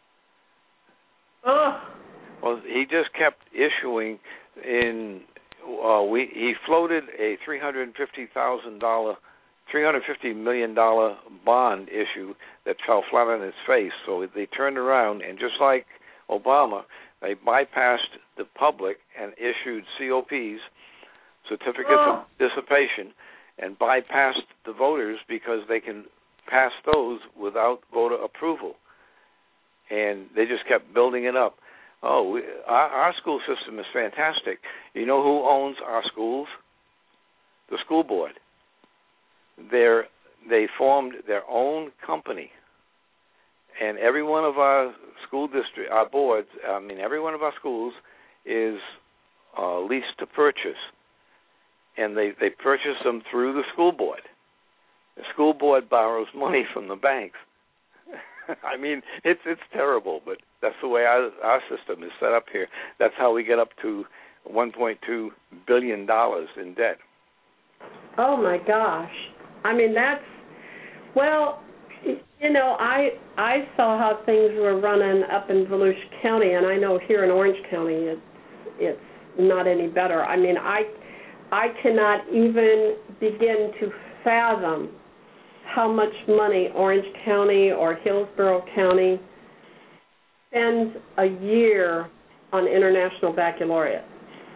Oh. Well, he just kept issuing in. He floated a $350 million bond issue that fell flat on its face. So they turned around and just like Obama, they bypassed the public and issued COPs, certificates of dissipation, and bypassed the voters because they can pass those without voter approval. And they just kept building it up. Our school system is fantastic. You know who owns our schools? The school board. they formed their own company, and every one of our school district, our boards, every one of our schools is leased to purchase, and they purchase them through the school board. The school board borrows money from the banks. It's terrible, but that's the way our system is set up here. That's how we get up to $1.2 billion in debt. Oh, my gosh. I saw how things were running up in Volusia County, and I know here in Orange County it's not any better. I cannot even begin to fathom how much money Orange County or Hillsborough County spends a year on International Baccalaureate.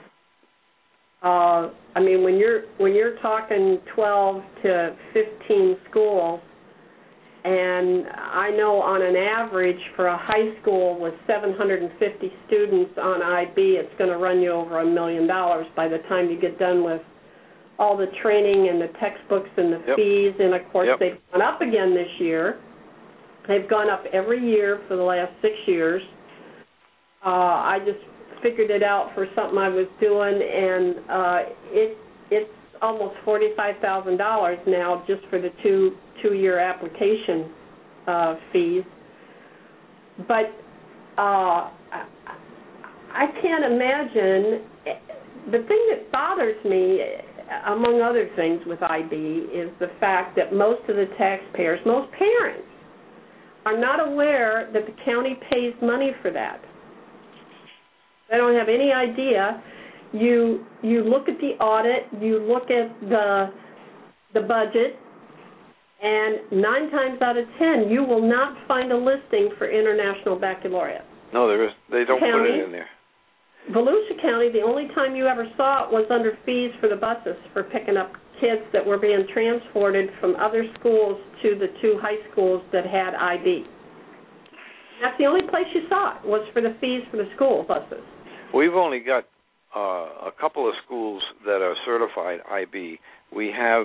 When you're talking 12 to 15 schools, and I know on an average for a high school with 750 students on IB, it's going to run you over $1 million by the time you get done with all the training and the textbooks and the fees. And, of course, they've gone up again this year. They've gone up every year for the last 6 years. I just figured it out for something I was doing, and it's almost $45,000 now just for the two-year application fees. But I can't imagine. The thing that bothers me, among other things with IB, is the fact that most of the taxpayers, most parents, are not aware that the county pays money for that. They don't have any idea. You look at the audit, you look at the budget, and 9 times out of 10, you will not find a listing for International Baccalaureate. No, there is. They don't put it in there. Volusia County, the only time you ever saw it was under fees for the buses for picking up kids that were being transported from other schools to the 2 high schools that had IB. That's the only place you saw it, was for the fees for the school buses. We've only got a couple of schools that are certified IB. We have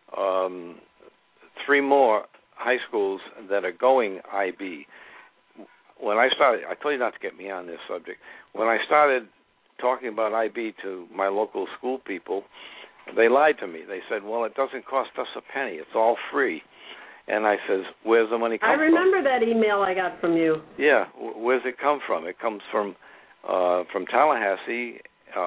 3 more high schools that are going IB. When I started, I told you not to get me on this subject. When I started talking about IB to my local school people, they lied to me. They said, well, it doesn't cost us a penny. It's all free. And I says, where's the money come from? I remember that email I got from you. Yeah, where's it come from? It comes from Tallahassee.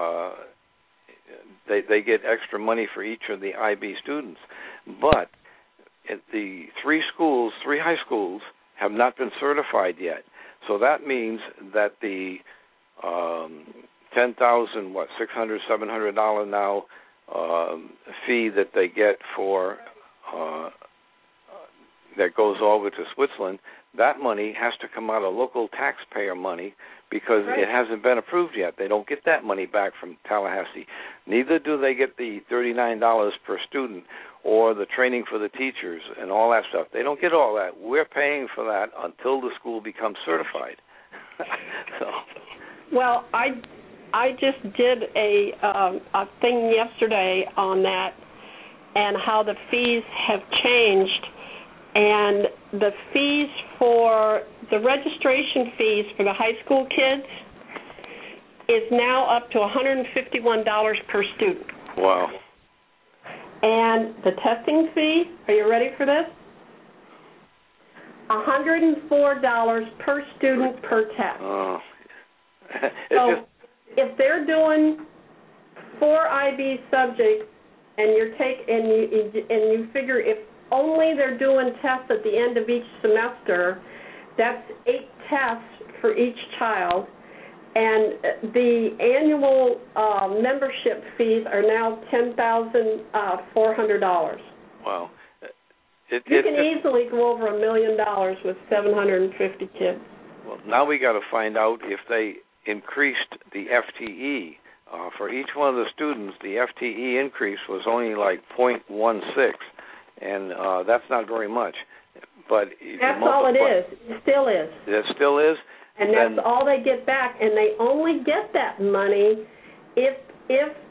They get extra money for each of the IB students. But the 3 high schools, have not been certified yet. So that means that the $10,000, $600, $700 now fee that they get for that goes over to Switzerland, that money has to come out of local taxpayer money because it hasn't been approved yet. They don't get that money back from Tallahassee. Neither do they get the $39 per student or the training for the teachers and all that stuff. They don't get all that. We're paying for that until the school becomes certified. Well, I just did a thing yesterday on that and how the fees have changed. And the fees for the registration fees for the high school kids is now up to $151 per student. Wow. And the testing fee, are you ready for this? $104 per student per test. Oh. So if they're doing 4 IB subjects and you figure if only they're doing tests at the end of each semester, that's 8 tests for each child, and the annual membership fees are now $10,400. Wow. You can easily go over $1 million with 750 kids. Well, now we got to find out if they increased the FTE. For each one of the students, the FTE increase was only like 0.16. And that's not very much. But that's all it is. It still is. It still is? And that's all they get back. And they only get that money if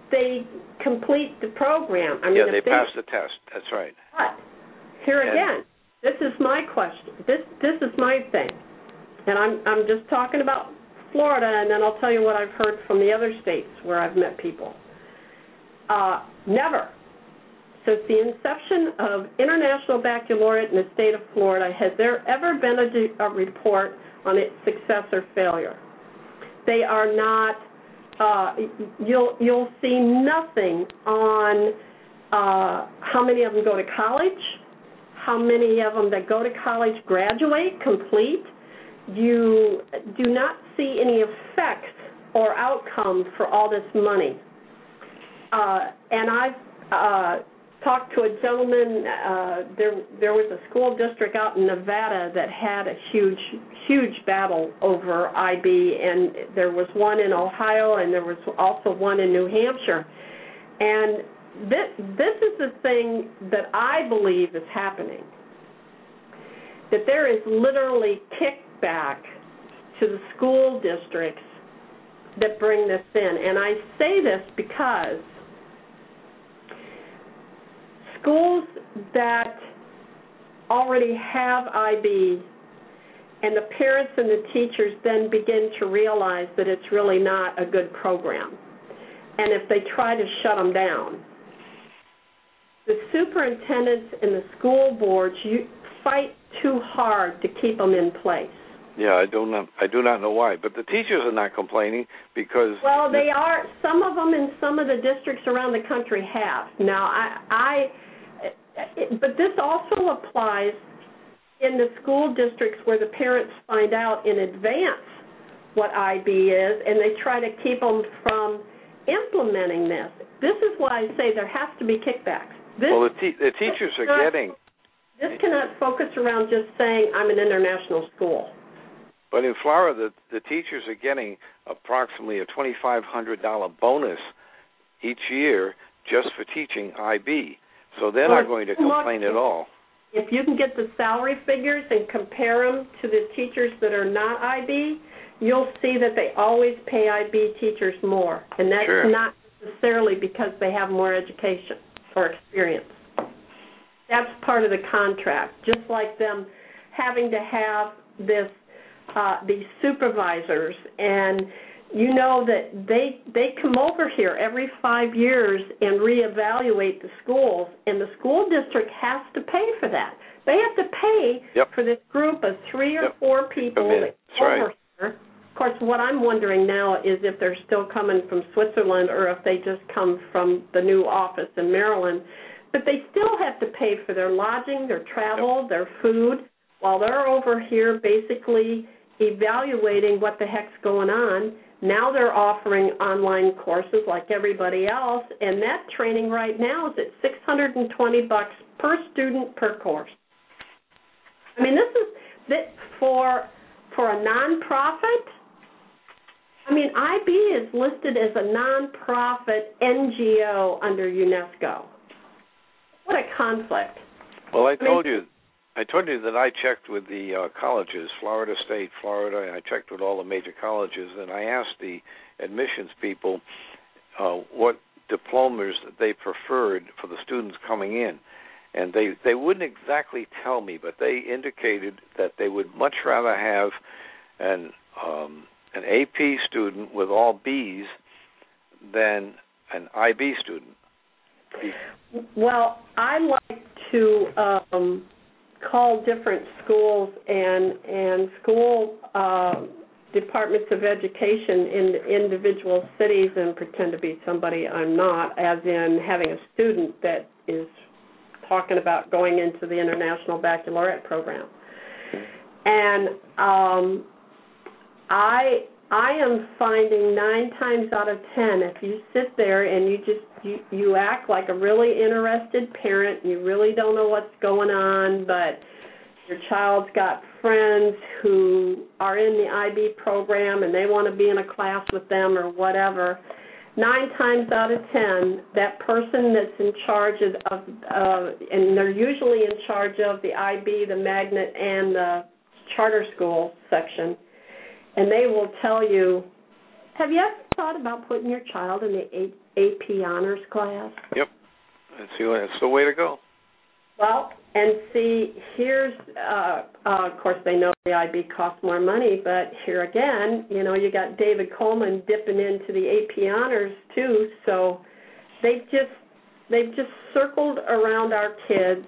they complete the program. I mean, yeah, they pass the test. That's right. But here again, this is my question. This is my thing, and I'm just talking about Florida, and then I'll tell you what I've heard from the other states where I've met people. Never, since the inception of International Baccalaureate in the state of Florida, has there ever been a report on its success or failure. They are not. You'll see nothing on how many of them go to college, how many of them that go to college graduate, complete. You do not see any effects or outcome for all this money. And I've talked to a gentleman, there was a school district out in Nevada that had a huge battle over IB, and there was one in Ohio, and there was also one in New Hampshire. And this is the thing that I believe is happening, that there is literally kickback to the school districts that bring this in. And I say this because schools that already have IB and the parents and the teachers then begin to realize that it's really not a good program. And if they try to shut them down, the superintendents and the school boards fight too hard to keep them in place. Yeah, I do not know why, but the teachers are not complaining because... Well, they are. Some of them in some of the districts around the country have. Now, but this also applies in the school districts where the parents find out in advance what IB is, and they try to keep them from implementing this. This is why I say there has to be kickbacks. Well, the teachers are getting... This cannot focus around just saying, I'm an international school. But in Florida, the teachers are getting approximately a $2,500 bonus each year just for teaching IB. So they're not going to complain at all. If you can get the salary figures and compare them to the teachers that are not IB, you'll see that they always pay IB teachers more. And that's not necessarily because they have more education or experience. That's part of the contract, just like them having to have these supervisors, and you know that they come over here every 5 years and reevaluate the schools, and the school district has to pay for that. They have to pay for this group of 3 or 4 people that come over here. Of course, what I'm wondering now is if they're still coming from Switzerland or if they just come from the new office in Maryland. But they still have to pay for their lodging, their travel, their food, while they're over here basically evaluating what the heck's going on. Now they're offering online courses like everybody else, and that training right now is at $620 per student per course. I mean, this is for a nonprofit. I mean, IB is listed as a nonprofit NGO under UNESCO. What a conflict. Well, I told you that I checked with the colleges, Florida State, Florida, and I checked with all the major colleges, and I asked the admissions people what diplomas they preferred for the students coming in. And they wouldn't exactly tell me, but they indicated that they would much rather have an AP student with all Bs than an IB student. Well, I like to call different schools and school departments of education in individual cities and pretend to be somebody I'm not, as in having a student that is talking about going into the International Baccalaureate program. And I am finding 9 times out of 10, if you sit there and you act like a really interested parent, you really don't know what's going on, but your child's got friends who are in the IB program and they want to be in a class with them or whatever, 9 times out of 10, that person that's in charge of and they're usually in charge of the IB, the magnet, and the charter school section, and they will tell you Have you ever thought about putting your child in the AP Honors class? Yep. That's the way to go. Well, and see, here's, of course, they know the IB costs more money, but here again, you got David Coleman dipping into the AP Honors too, so they've just circled around our kids.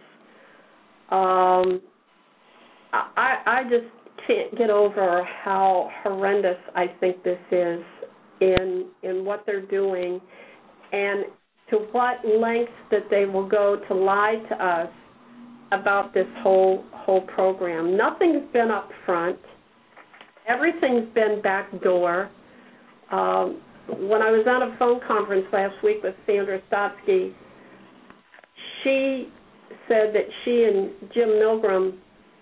I just can't get over how horrendous I think this is in what they're doing, and to what lengths that they will go to lie to us about this whole program. Nothing's been up front. Everything's been backdoor. When I was on a phone conference last week with Sandra Stotsky, she said that she and Jim Milgram,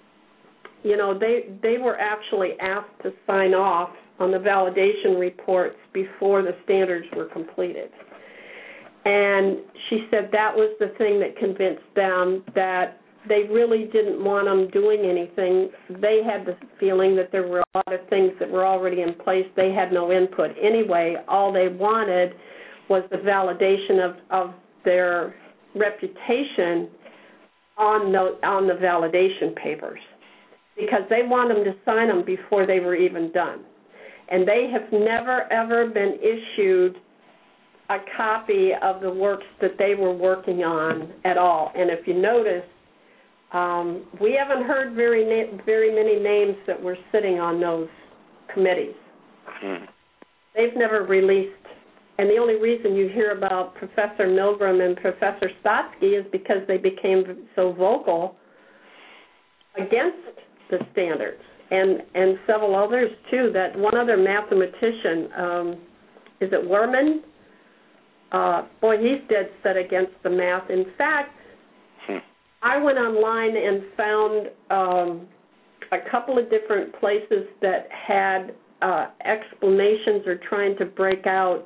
they were actually asked to sign off on the validation reports before the standards were completed. And she said that was the thing that convinced them that they really didn't want them doing anything. They had the feeling that there were a lot of things that were already in place. They had no input anyway. All they wanted was the validation of their reputation on the validation papers, because they want them to sign them before they were even done. And they have never, ever been issued a copy of the works that they were working on at all. And if you notice, we haven't heard very many names that were sitting on those committees. They've never released, and the only reason you hear about Professor Milgram and Professor Stotsky is because they became so vocal against the standards, and several others too. That one other mathematician, is it Werman? Boy, he's dead set against the math. In fact, I went online and found a couple of different places that had explanations or trying to break out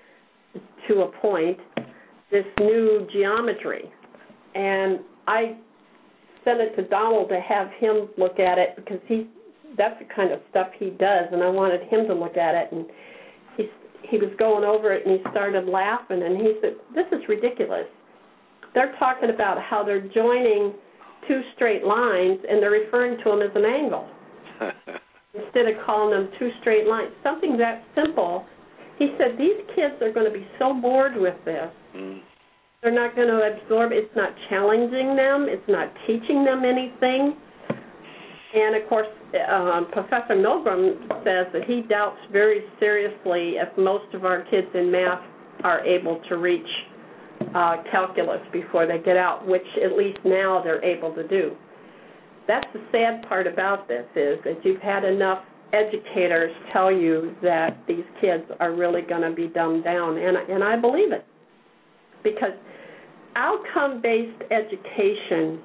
to a point this new geometry. And I sent it to Donald to have him look at it, because that's the kind of stuff he does, and I wanted him to look at it. And he was going over it, and he started laughing, and he said, "This is ridiculous. They're talking about how they're joining two straight lines, and they're referring to them as an angle instead of calling them two straight lines. Something that simple." He said, "These kids are going to be so bored with this. They're not going to absorb. It's not challenging them. It's not teaching them anything." And, of course, Professor Milgram says that he doubts very seriously if most of our kids in math are able to reach calculus before they get out, which at least now they're able to do. That's the sad part about this, is that you've had enough educators tell you that these kids are really going to be dumbed down, and I believe it, because outcome-based education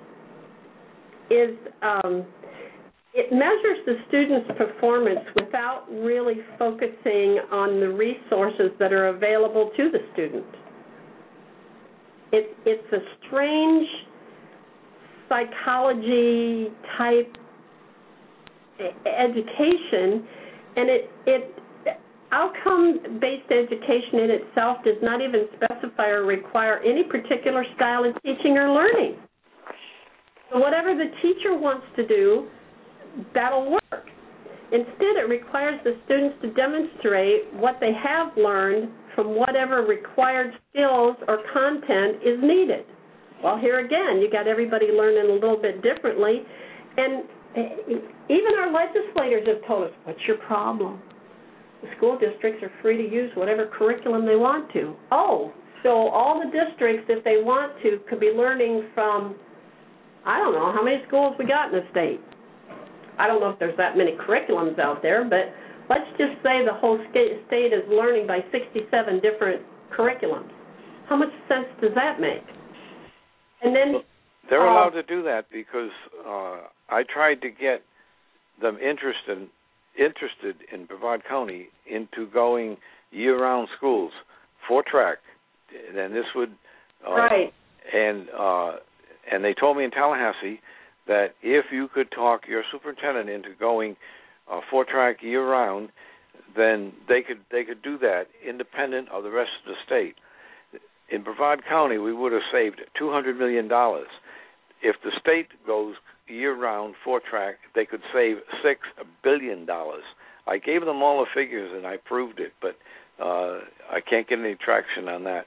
is it measures the student's performance without really focusing on the resources that are available to the student. It's a strange psychology-type education, and outcome-based education in itself does not even specify or require any particular style of teaching or learning. So whatever the teacher wants to do, that'll work. Instead, it requires the students to demonstrate what they have learned from whatever required skills or content is needed. Well, here again, you got everybody learning a little bit differently, and even our legislators have told us, what's your problem? The school districts are free to use whatever curriculum they want to. Oh, so all the districts, if they want to, could be learning from, I don't know, how many schools we got in the state? I don't know if there's that many curriculums out there, but let's just say the whole state is learning by 67 different curriculums. How much sense does that make? And then they're allowed to do that, because I tried to get them interested in Brevard County into going year-round schools, 4-track, and this would right. And they told me in Tallahassee that if you could talk your superintendent into going 4-track year-round, then they could do that independent of the rest of the state. In Brevard County, we would have saved $200 million. If the state goes year-round 4-track, they could save $6 billion. I gave them all the figures and I proved it, but I can't get any traction on that.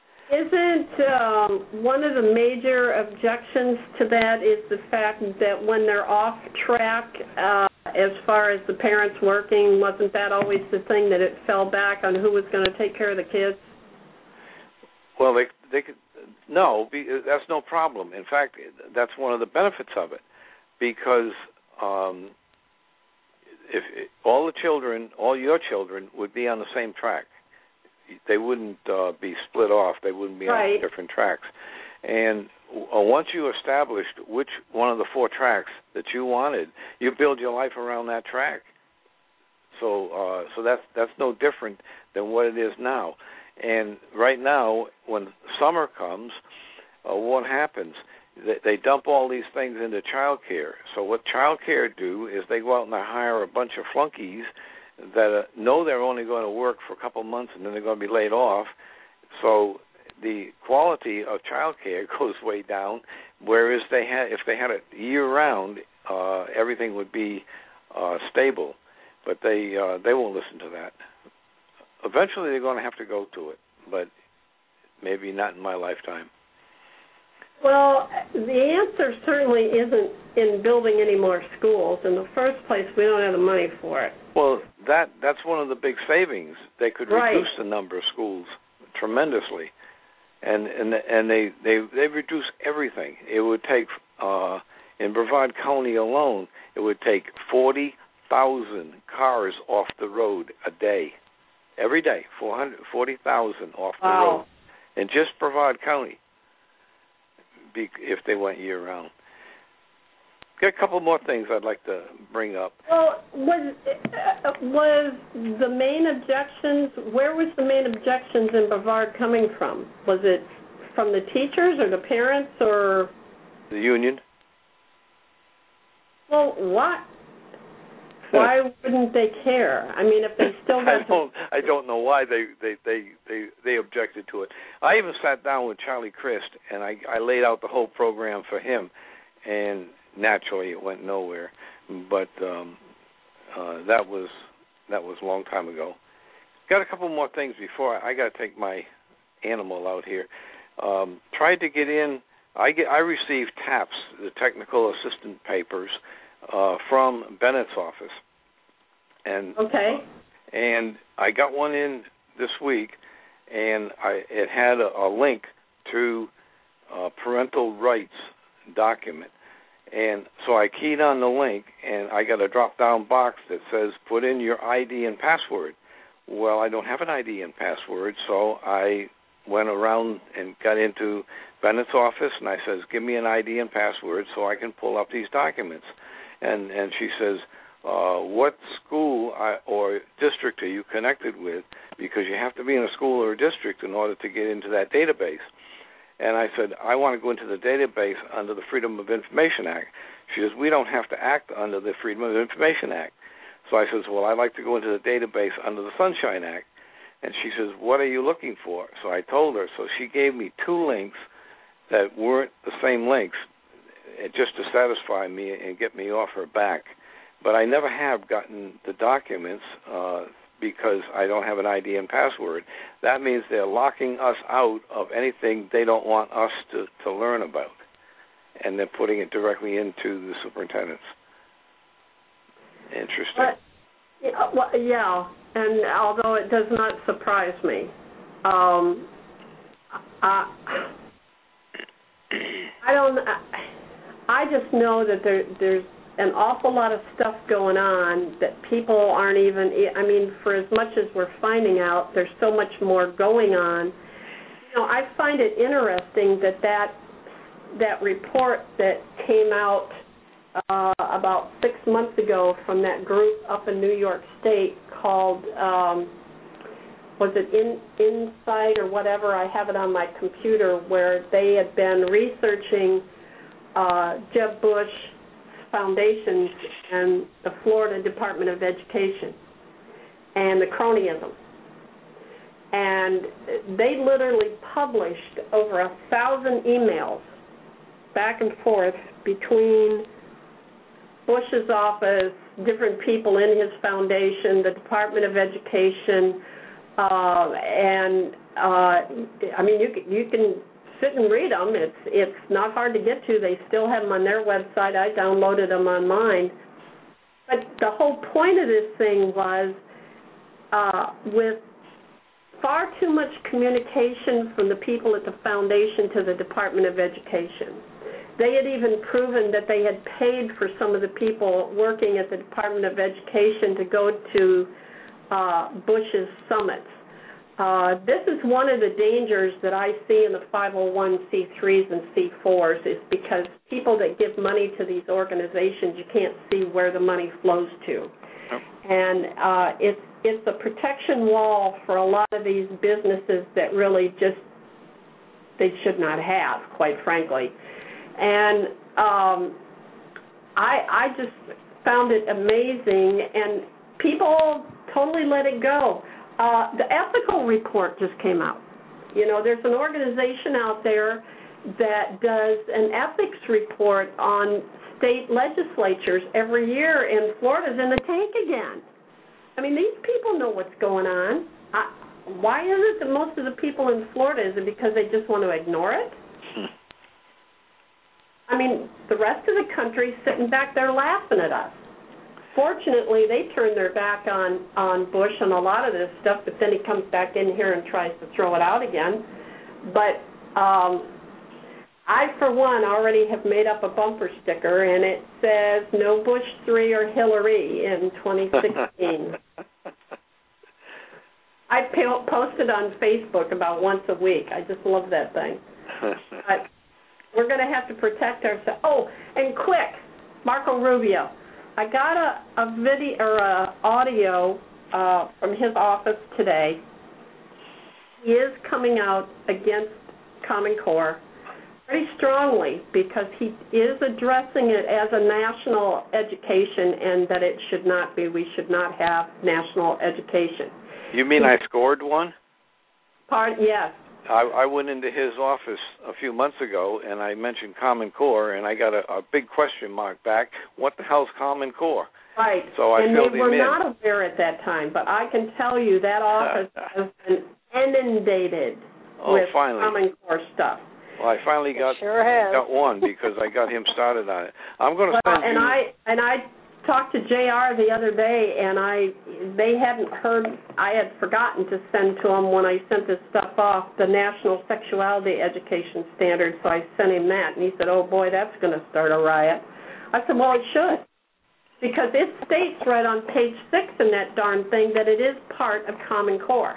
Isn't one of the major objections to that is the fact that when they're off track, as far as the parents working, wasn't that always the thing, that it fell back on who was going to take care of the kids? Well, they could, no, that's no problem. In fact, that's one of the benefits of it, because if all your children would be on the same track. They wouldn't be split off. They wouldn't be on different tracks. And once you established which one of the 4 tracks that you wanted, you build your life around that track. So that's no different than what it is now. And right now, when summer comes, what happens? They dump all these things into child care. So what child care do is they go out and they hire a bunch of flunkies that know they're only going to work for a couple of months and then they're going to be laid off. So the quality of child care goes way down, whereas if they had it year-round, everything would be stable. But they won't listen to that. Eventually they're going to have to go to it, but maybe not in my lifetime. Well, the answer certainly isn't in building any more schools. In the first place, we don't have the money for it. Well, that's one of the big savings. They could reduce the number of schools tremendously, and they reduce everything. It would take in Brevard County alone, it would take 40,000 cars off the road a day, every day, 40,000 off the road, in just Brevard County, if they went year-round. Got a couple more things I'd like to bring up. Well, was the main objections, where was the main objections in Brevard coming from? Was it from the teachers or the parents or? The union. Well, what? Why wouldn't they care? I mean, if they still got I don't know why they objected to it. I even sat down with Charlie Crist and I laid out the whole program for him, and naturally it went nowhere. But that was a long time ago. Got a couple more things before I got to take my animal out here. Tried to get in. I received TAPS, the technical assistant papers, from Bennett's office, and and I got one in this week, and it had a link to a parental rights document, and so I keyed on the link, and I got a drop-down box that says put in your ID and password. Well, I don't have an ID and password, so I went around and got into Bennett's office, and I says, give me an ID and password so I can pull up these documents. And she says, what school or district are you connected with? Because you have to be in a school or a district in order to get into that database. And I said, I want to go into the database under the Freedom of Information Act. She says, we don't have to act under the Freedom of Information Act. So I says, well, I'd like to go into the database under the Sunshine Act. And she says, what are you looking for? So I told her. So she gave me 2 links that weren't the same links, just to satisfy me and get me off her back. But I never have gotten the documents because I don't have an ID and password. That means they're locking us out of anything they don't want us to learn about. And they're putting it directly into the superintendents. Interesting. Yeah, and although it does not surprise me, I just know that there's an awful lot of stuff going on that people aren't even, I mean, for as much as we're finding out, there's so much more going on. You know, I find it interesting that report that came out about 6 months ago from that group up in New York State called, was it Insight or whatever? I have it on my computer, where they had been researching Jeb Bush Foundation and the Florida Department of Education. and the cronyism. And they literally published over 1,000 emails back and forth between Bush's office, different people in his foundation, the Department of Education, you can sit and read them. It's not hard to get to. They still have them on their website. I downloaded them on mine. But the whole point of this thing was with far too much communication from the people at the foundation to the Department of Education. They had even proven that they had paid for some of the people working at the Department of Education to go to Bush's summits. This is one of the dangers that I see in the 501c3s and C4s, is because people that give money to these organizations, you can't see where the money flows to. And it's a protection wall for a lot of these businesses that really just they should not have, quite frankly. And I just found it amazing, and people totally let it go. The ethical report just came out. You know, there's an organization out there that does an ethics report on state legislatures every year, and Florida's in the tank again. I mean, these people know what's going on. Why is it that most of the people in Florida, is it because they just want to ignore it? I mean, the rest of the country's sitting back there laughing at us. Fortunately, they turned their back on Bush on a lot of this stuff, but then he comes back in here and tries to throw it out again. But I, for one, already have made up a bumper sticker, and it says, no Bush 3 or Hillary in 2016. I post it on Facebook about once a week. I just love that thing. But we're going to have to protect ourselves. Oh, and quick, Marco Rubio. I got a video or a audio from his office today. He is coming out against Common Core pretty strongly, because he is addressing it as a national education, and that it should not be. We should not have national education. You mean I scored one? Yes. I went into his office a few months ago, and I mentioned Common Core, and I got a big question mark back. What the hell's Common Core? Right. So I filled they were him in. not aware at that time, but I can tell you that office has been inundated with Common Core stuff. Well, I finally got one, because I got him started on it. I'm going to send you. I talked to JR the other day, and they hadn't heard. I had forgotten to send to him when I sent this stuff off, the National Sexuality Education Standard, so I sent him that, and he said, oh boy, that's going to start a riot. I said, well, it should, because it states right on page 6 in that darn thing that it is part of Common Core.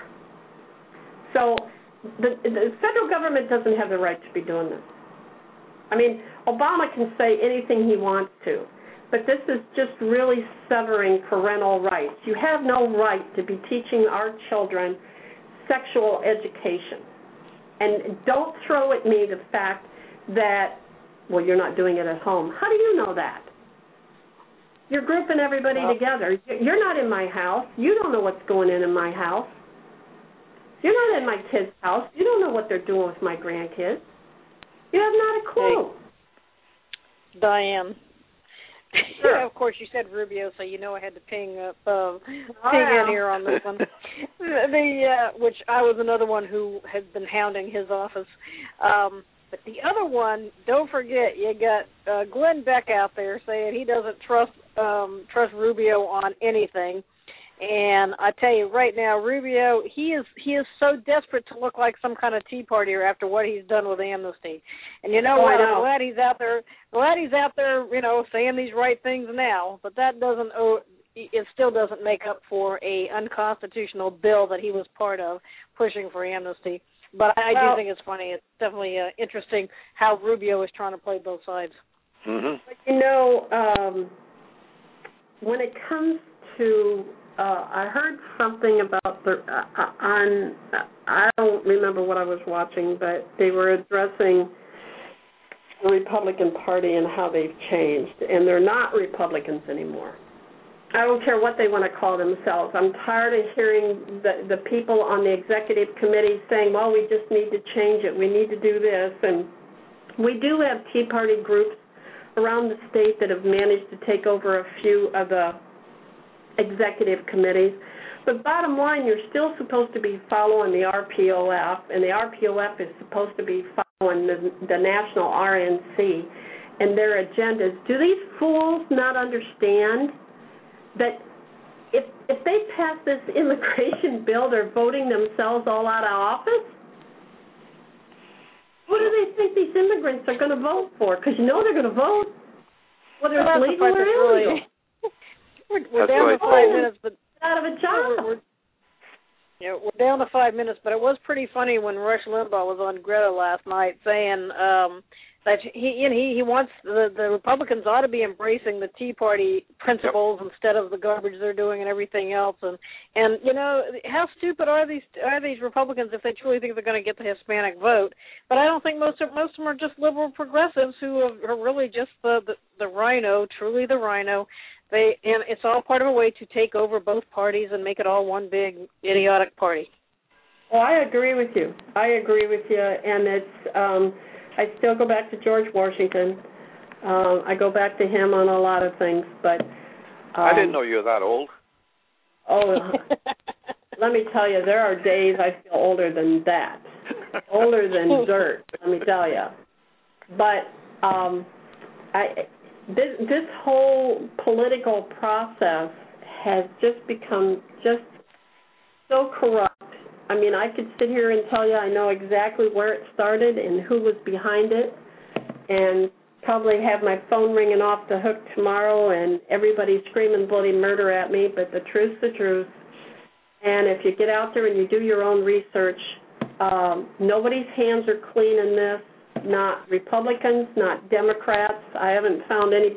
So the federal government doesn't have the right to be doing this. I mean, Obama can say anything he wants to, but this is just really severing parental rights. You have no right to be teaching our children sexual education. And don't throw at me the fact that, well, you're not doing it at home. How do you know that? You're grouping everybody together. You're not in my house. You don't know what's going in my house. You're not in my kids' house. You don't know what they're doing with my grandkids. You have not a clue. Hey, Diane. Sure. Of course, you said Rubio, so you know I had to ping in here on this one. Which I was another one who has been hounding his office. But the other one, don't forget, you got Glenn Beck out there saying he doesn't trust Rubio on anything. And I tell you right now, Rubio, he is so desperate to look like some kind of Tea Partier after what he's done with Amnesty. And you know what? I'm glad he's out there. You know, saying these right things now. But that doesn't. It still doesn't make up for a unconstitutional bill that he was part of, pushing for amnesty. But I do think it's funny. It's definitely interesting how Rubio is trying to play both sides. Mm-hmm. But you know, when it comes to I heard something about I don't remember what I was watching, but they were addressing the Republican Party and how they've changed, and they're not Republicans anymore. I don't care what they want to call themselves. I'm tired of hearing the people on the executive committee saying, well, we just need to change it. We need to do this. And we do have Tea Party groups around the state that have managed to take over a few of the executive committees. But bottom line, you're still supposed to be following the RPOF, and the RPOF is supposed to be following the national RNC and their agendas. Do these fools not understand that if they pass this immigration bill, they're voting themselves all out of office? What do they think these immigrants are going to vote for? Because you know they're going to vote, whether it's legal or illegal. We're down to 5 minutes, but out of a job. We're down to 5 minutes, but it was pretty funny when Rush Limbaugh was on Greta last night saying that he wants the Republicans ought to be embracing the Tea Party principles instead of the garbage they're doing and everything else. And you know, how stupid are these Republicans if they truly think they're going to get the Hispanic vote? But I don't think most of them are just liberal progressives who are really just the rhino, truly the rhino. And it's all part of a way to take over both parties and make it all one big idiotic party. Well, I agree with you. And it's I still go back to George Washington. I go back to him on a lot of things, but I didn't know you were that old. Oh, let me tell you, there are days I feel older than that, older than dirt. Let me tell you. But this whole political process has just become just so corrupt. I mean, I could sit here and tell you I know exactly where it started and who was behind it, and probably have my phone ringing off the hook tomorrow and everybody screaming bloody murder at me, but the truth's the truth. And if you get out there and you do your own research, nobody's hands are clean in this. Not Republicans, not Democrats. I haven't found a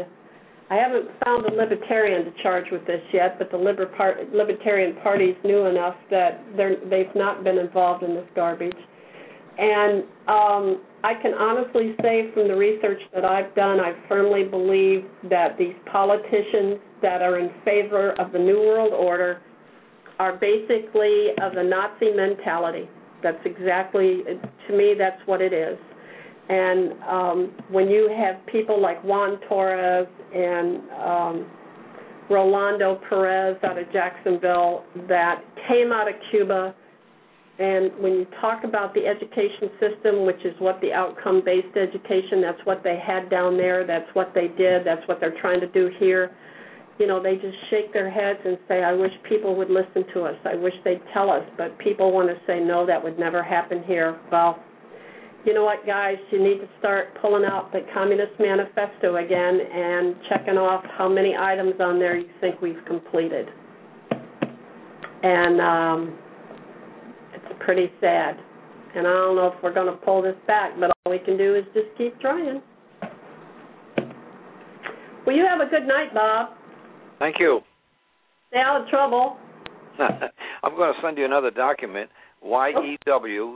libertarian to charge with this yet, but the Libertarian Party's new enough that they've not been involved in this garbage. And I can honestly say from the research that I've done, I firmly believe that these politicians that are in favor of the New World Order are basically of the Nazi mentality. That's exactly, to me, that's what it is. And when you have people like Juan Torres and Rolando Perez out of Jacksonville that came out of Cuba, and when you talk about the education system, which is what the outcome-based education, that's what they had down there, that's what they did, that's what they're trying to do here, you know, they just shake their heads and say, I wish people would listen to us. I wish they'd tell us. But people want to say, no, that would never happen here. Well, you know what, guys? You need to start pulling out the Communist Manifesto again and checking off how many items on there you think we've completed. And it's pretty sad. And I don't know if we're going to pull this back, but all we can do is just keep trying. Well, you have a good night, Bob. Thank you. Stay out of trouble. I'm going to send you another document, YEWCHUNG.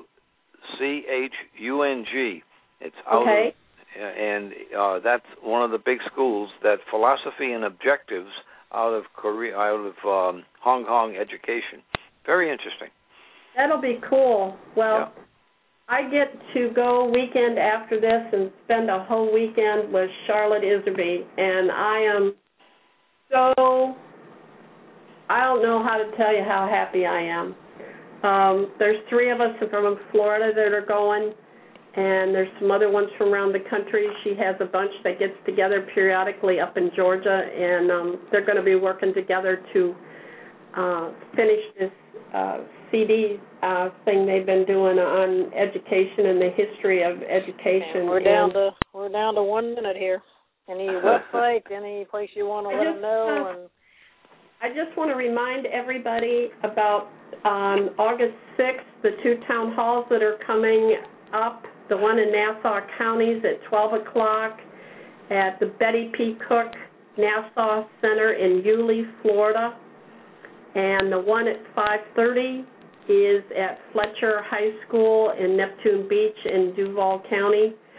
It's out okay. And that's one of the big schools that philosophy and objectives out of Korea, out of Hong Kong education. Very interesting. That'll be cool. Well, yeah. I get to go weekend after this and spend a whole weekend with Charlotte Iserby, and I am so, I don't know how to tell you how happy I am. There's 3 of us from Florida that are going, and there's some other ones from around the country. She has a bunch that gets together periodically up in Georgia, and they're going to be working together to finish this CD thing they've been doing on education and the history of education. And we're down to 1 minute here. Any website, any place you want to let them know? And I just want to remind everybody about on August 6th, the 2 town halls that are coming up, the one in Nassau Counties at 12 o'clock at the Betty P. Cook Nassau Center in Yulee, Florida, and the one at 5:30 is at Fletcher High School in Neptune Beach in Duval County.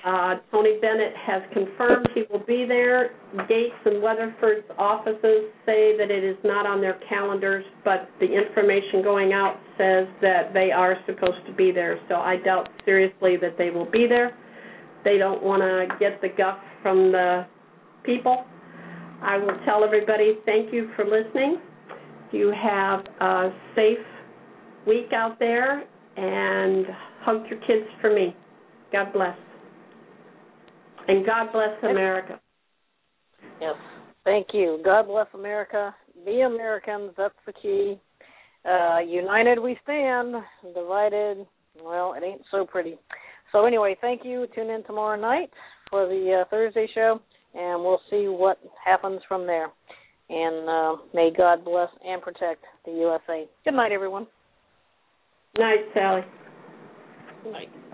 Tony Bennett has confirmed he will be there. Gates and Weatherford's offices say that it is not on their calendars, but the information going out says that they are supposed to be there. So I doubt seriously that they will be there. They don't want to get the guff from the people. I will tell everybody thank you for listening. You have a safe week out there, and hug your kids for me. God bless. And God bless America. Yes, thank you. God bless America. Be Americans, that's the key. United we stand, divided, well, it ain't so pretty. So anyway, thank you. Tune in tomorrow night for the Thursday show, and we'll see what happens from there. And may God bless and protect the USA. Good night, everyone. Night, Sally. Good night.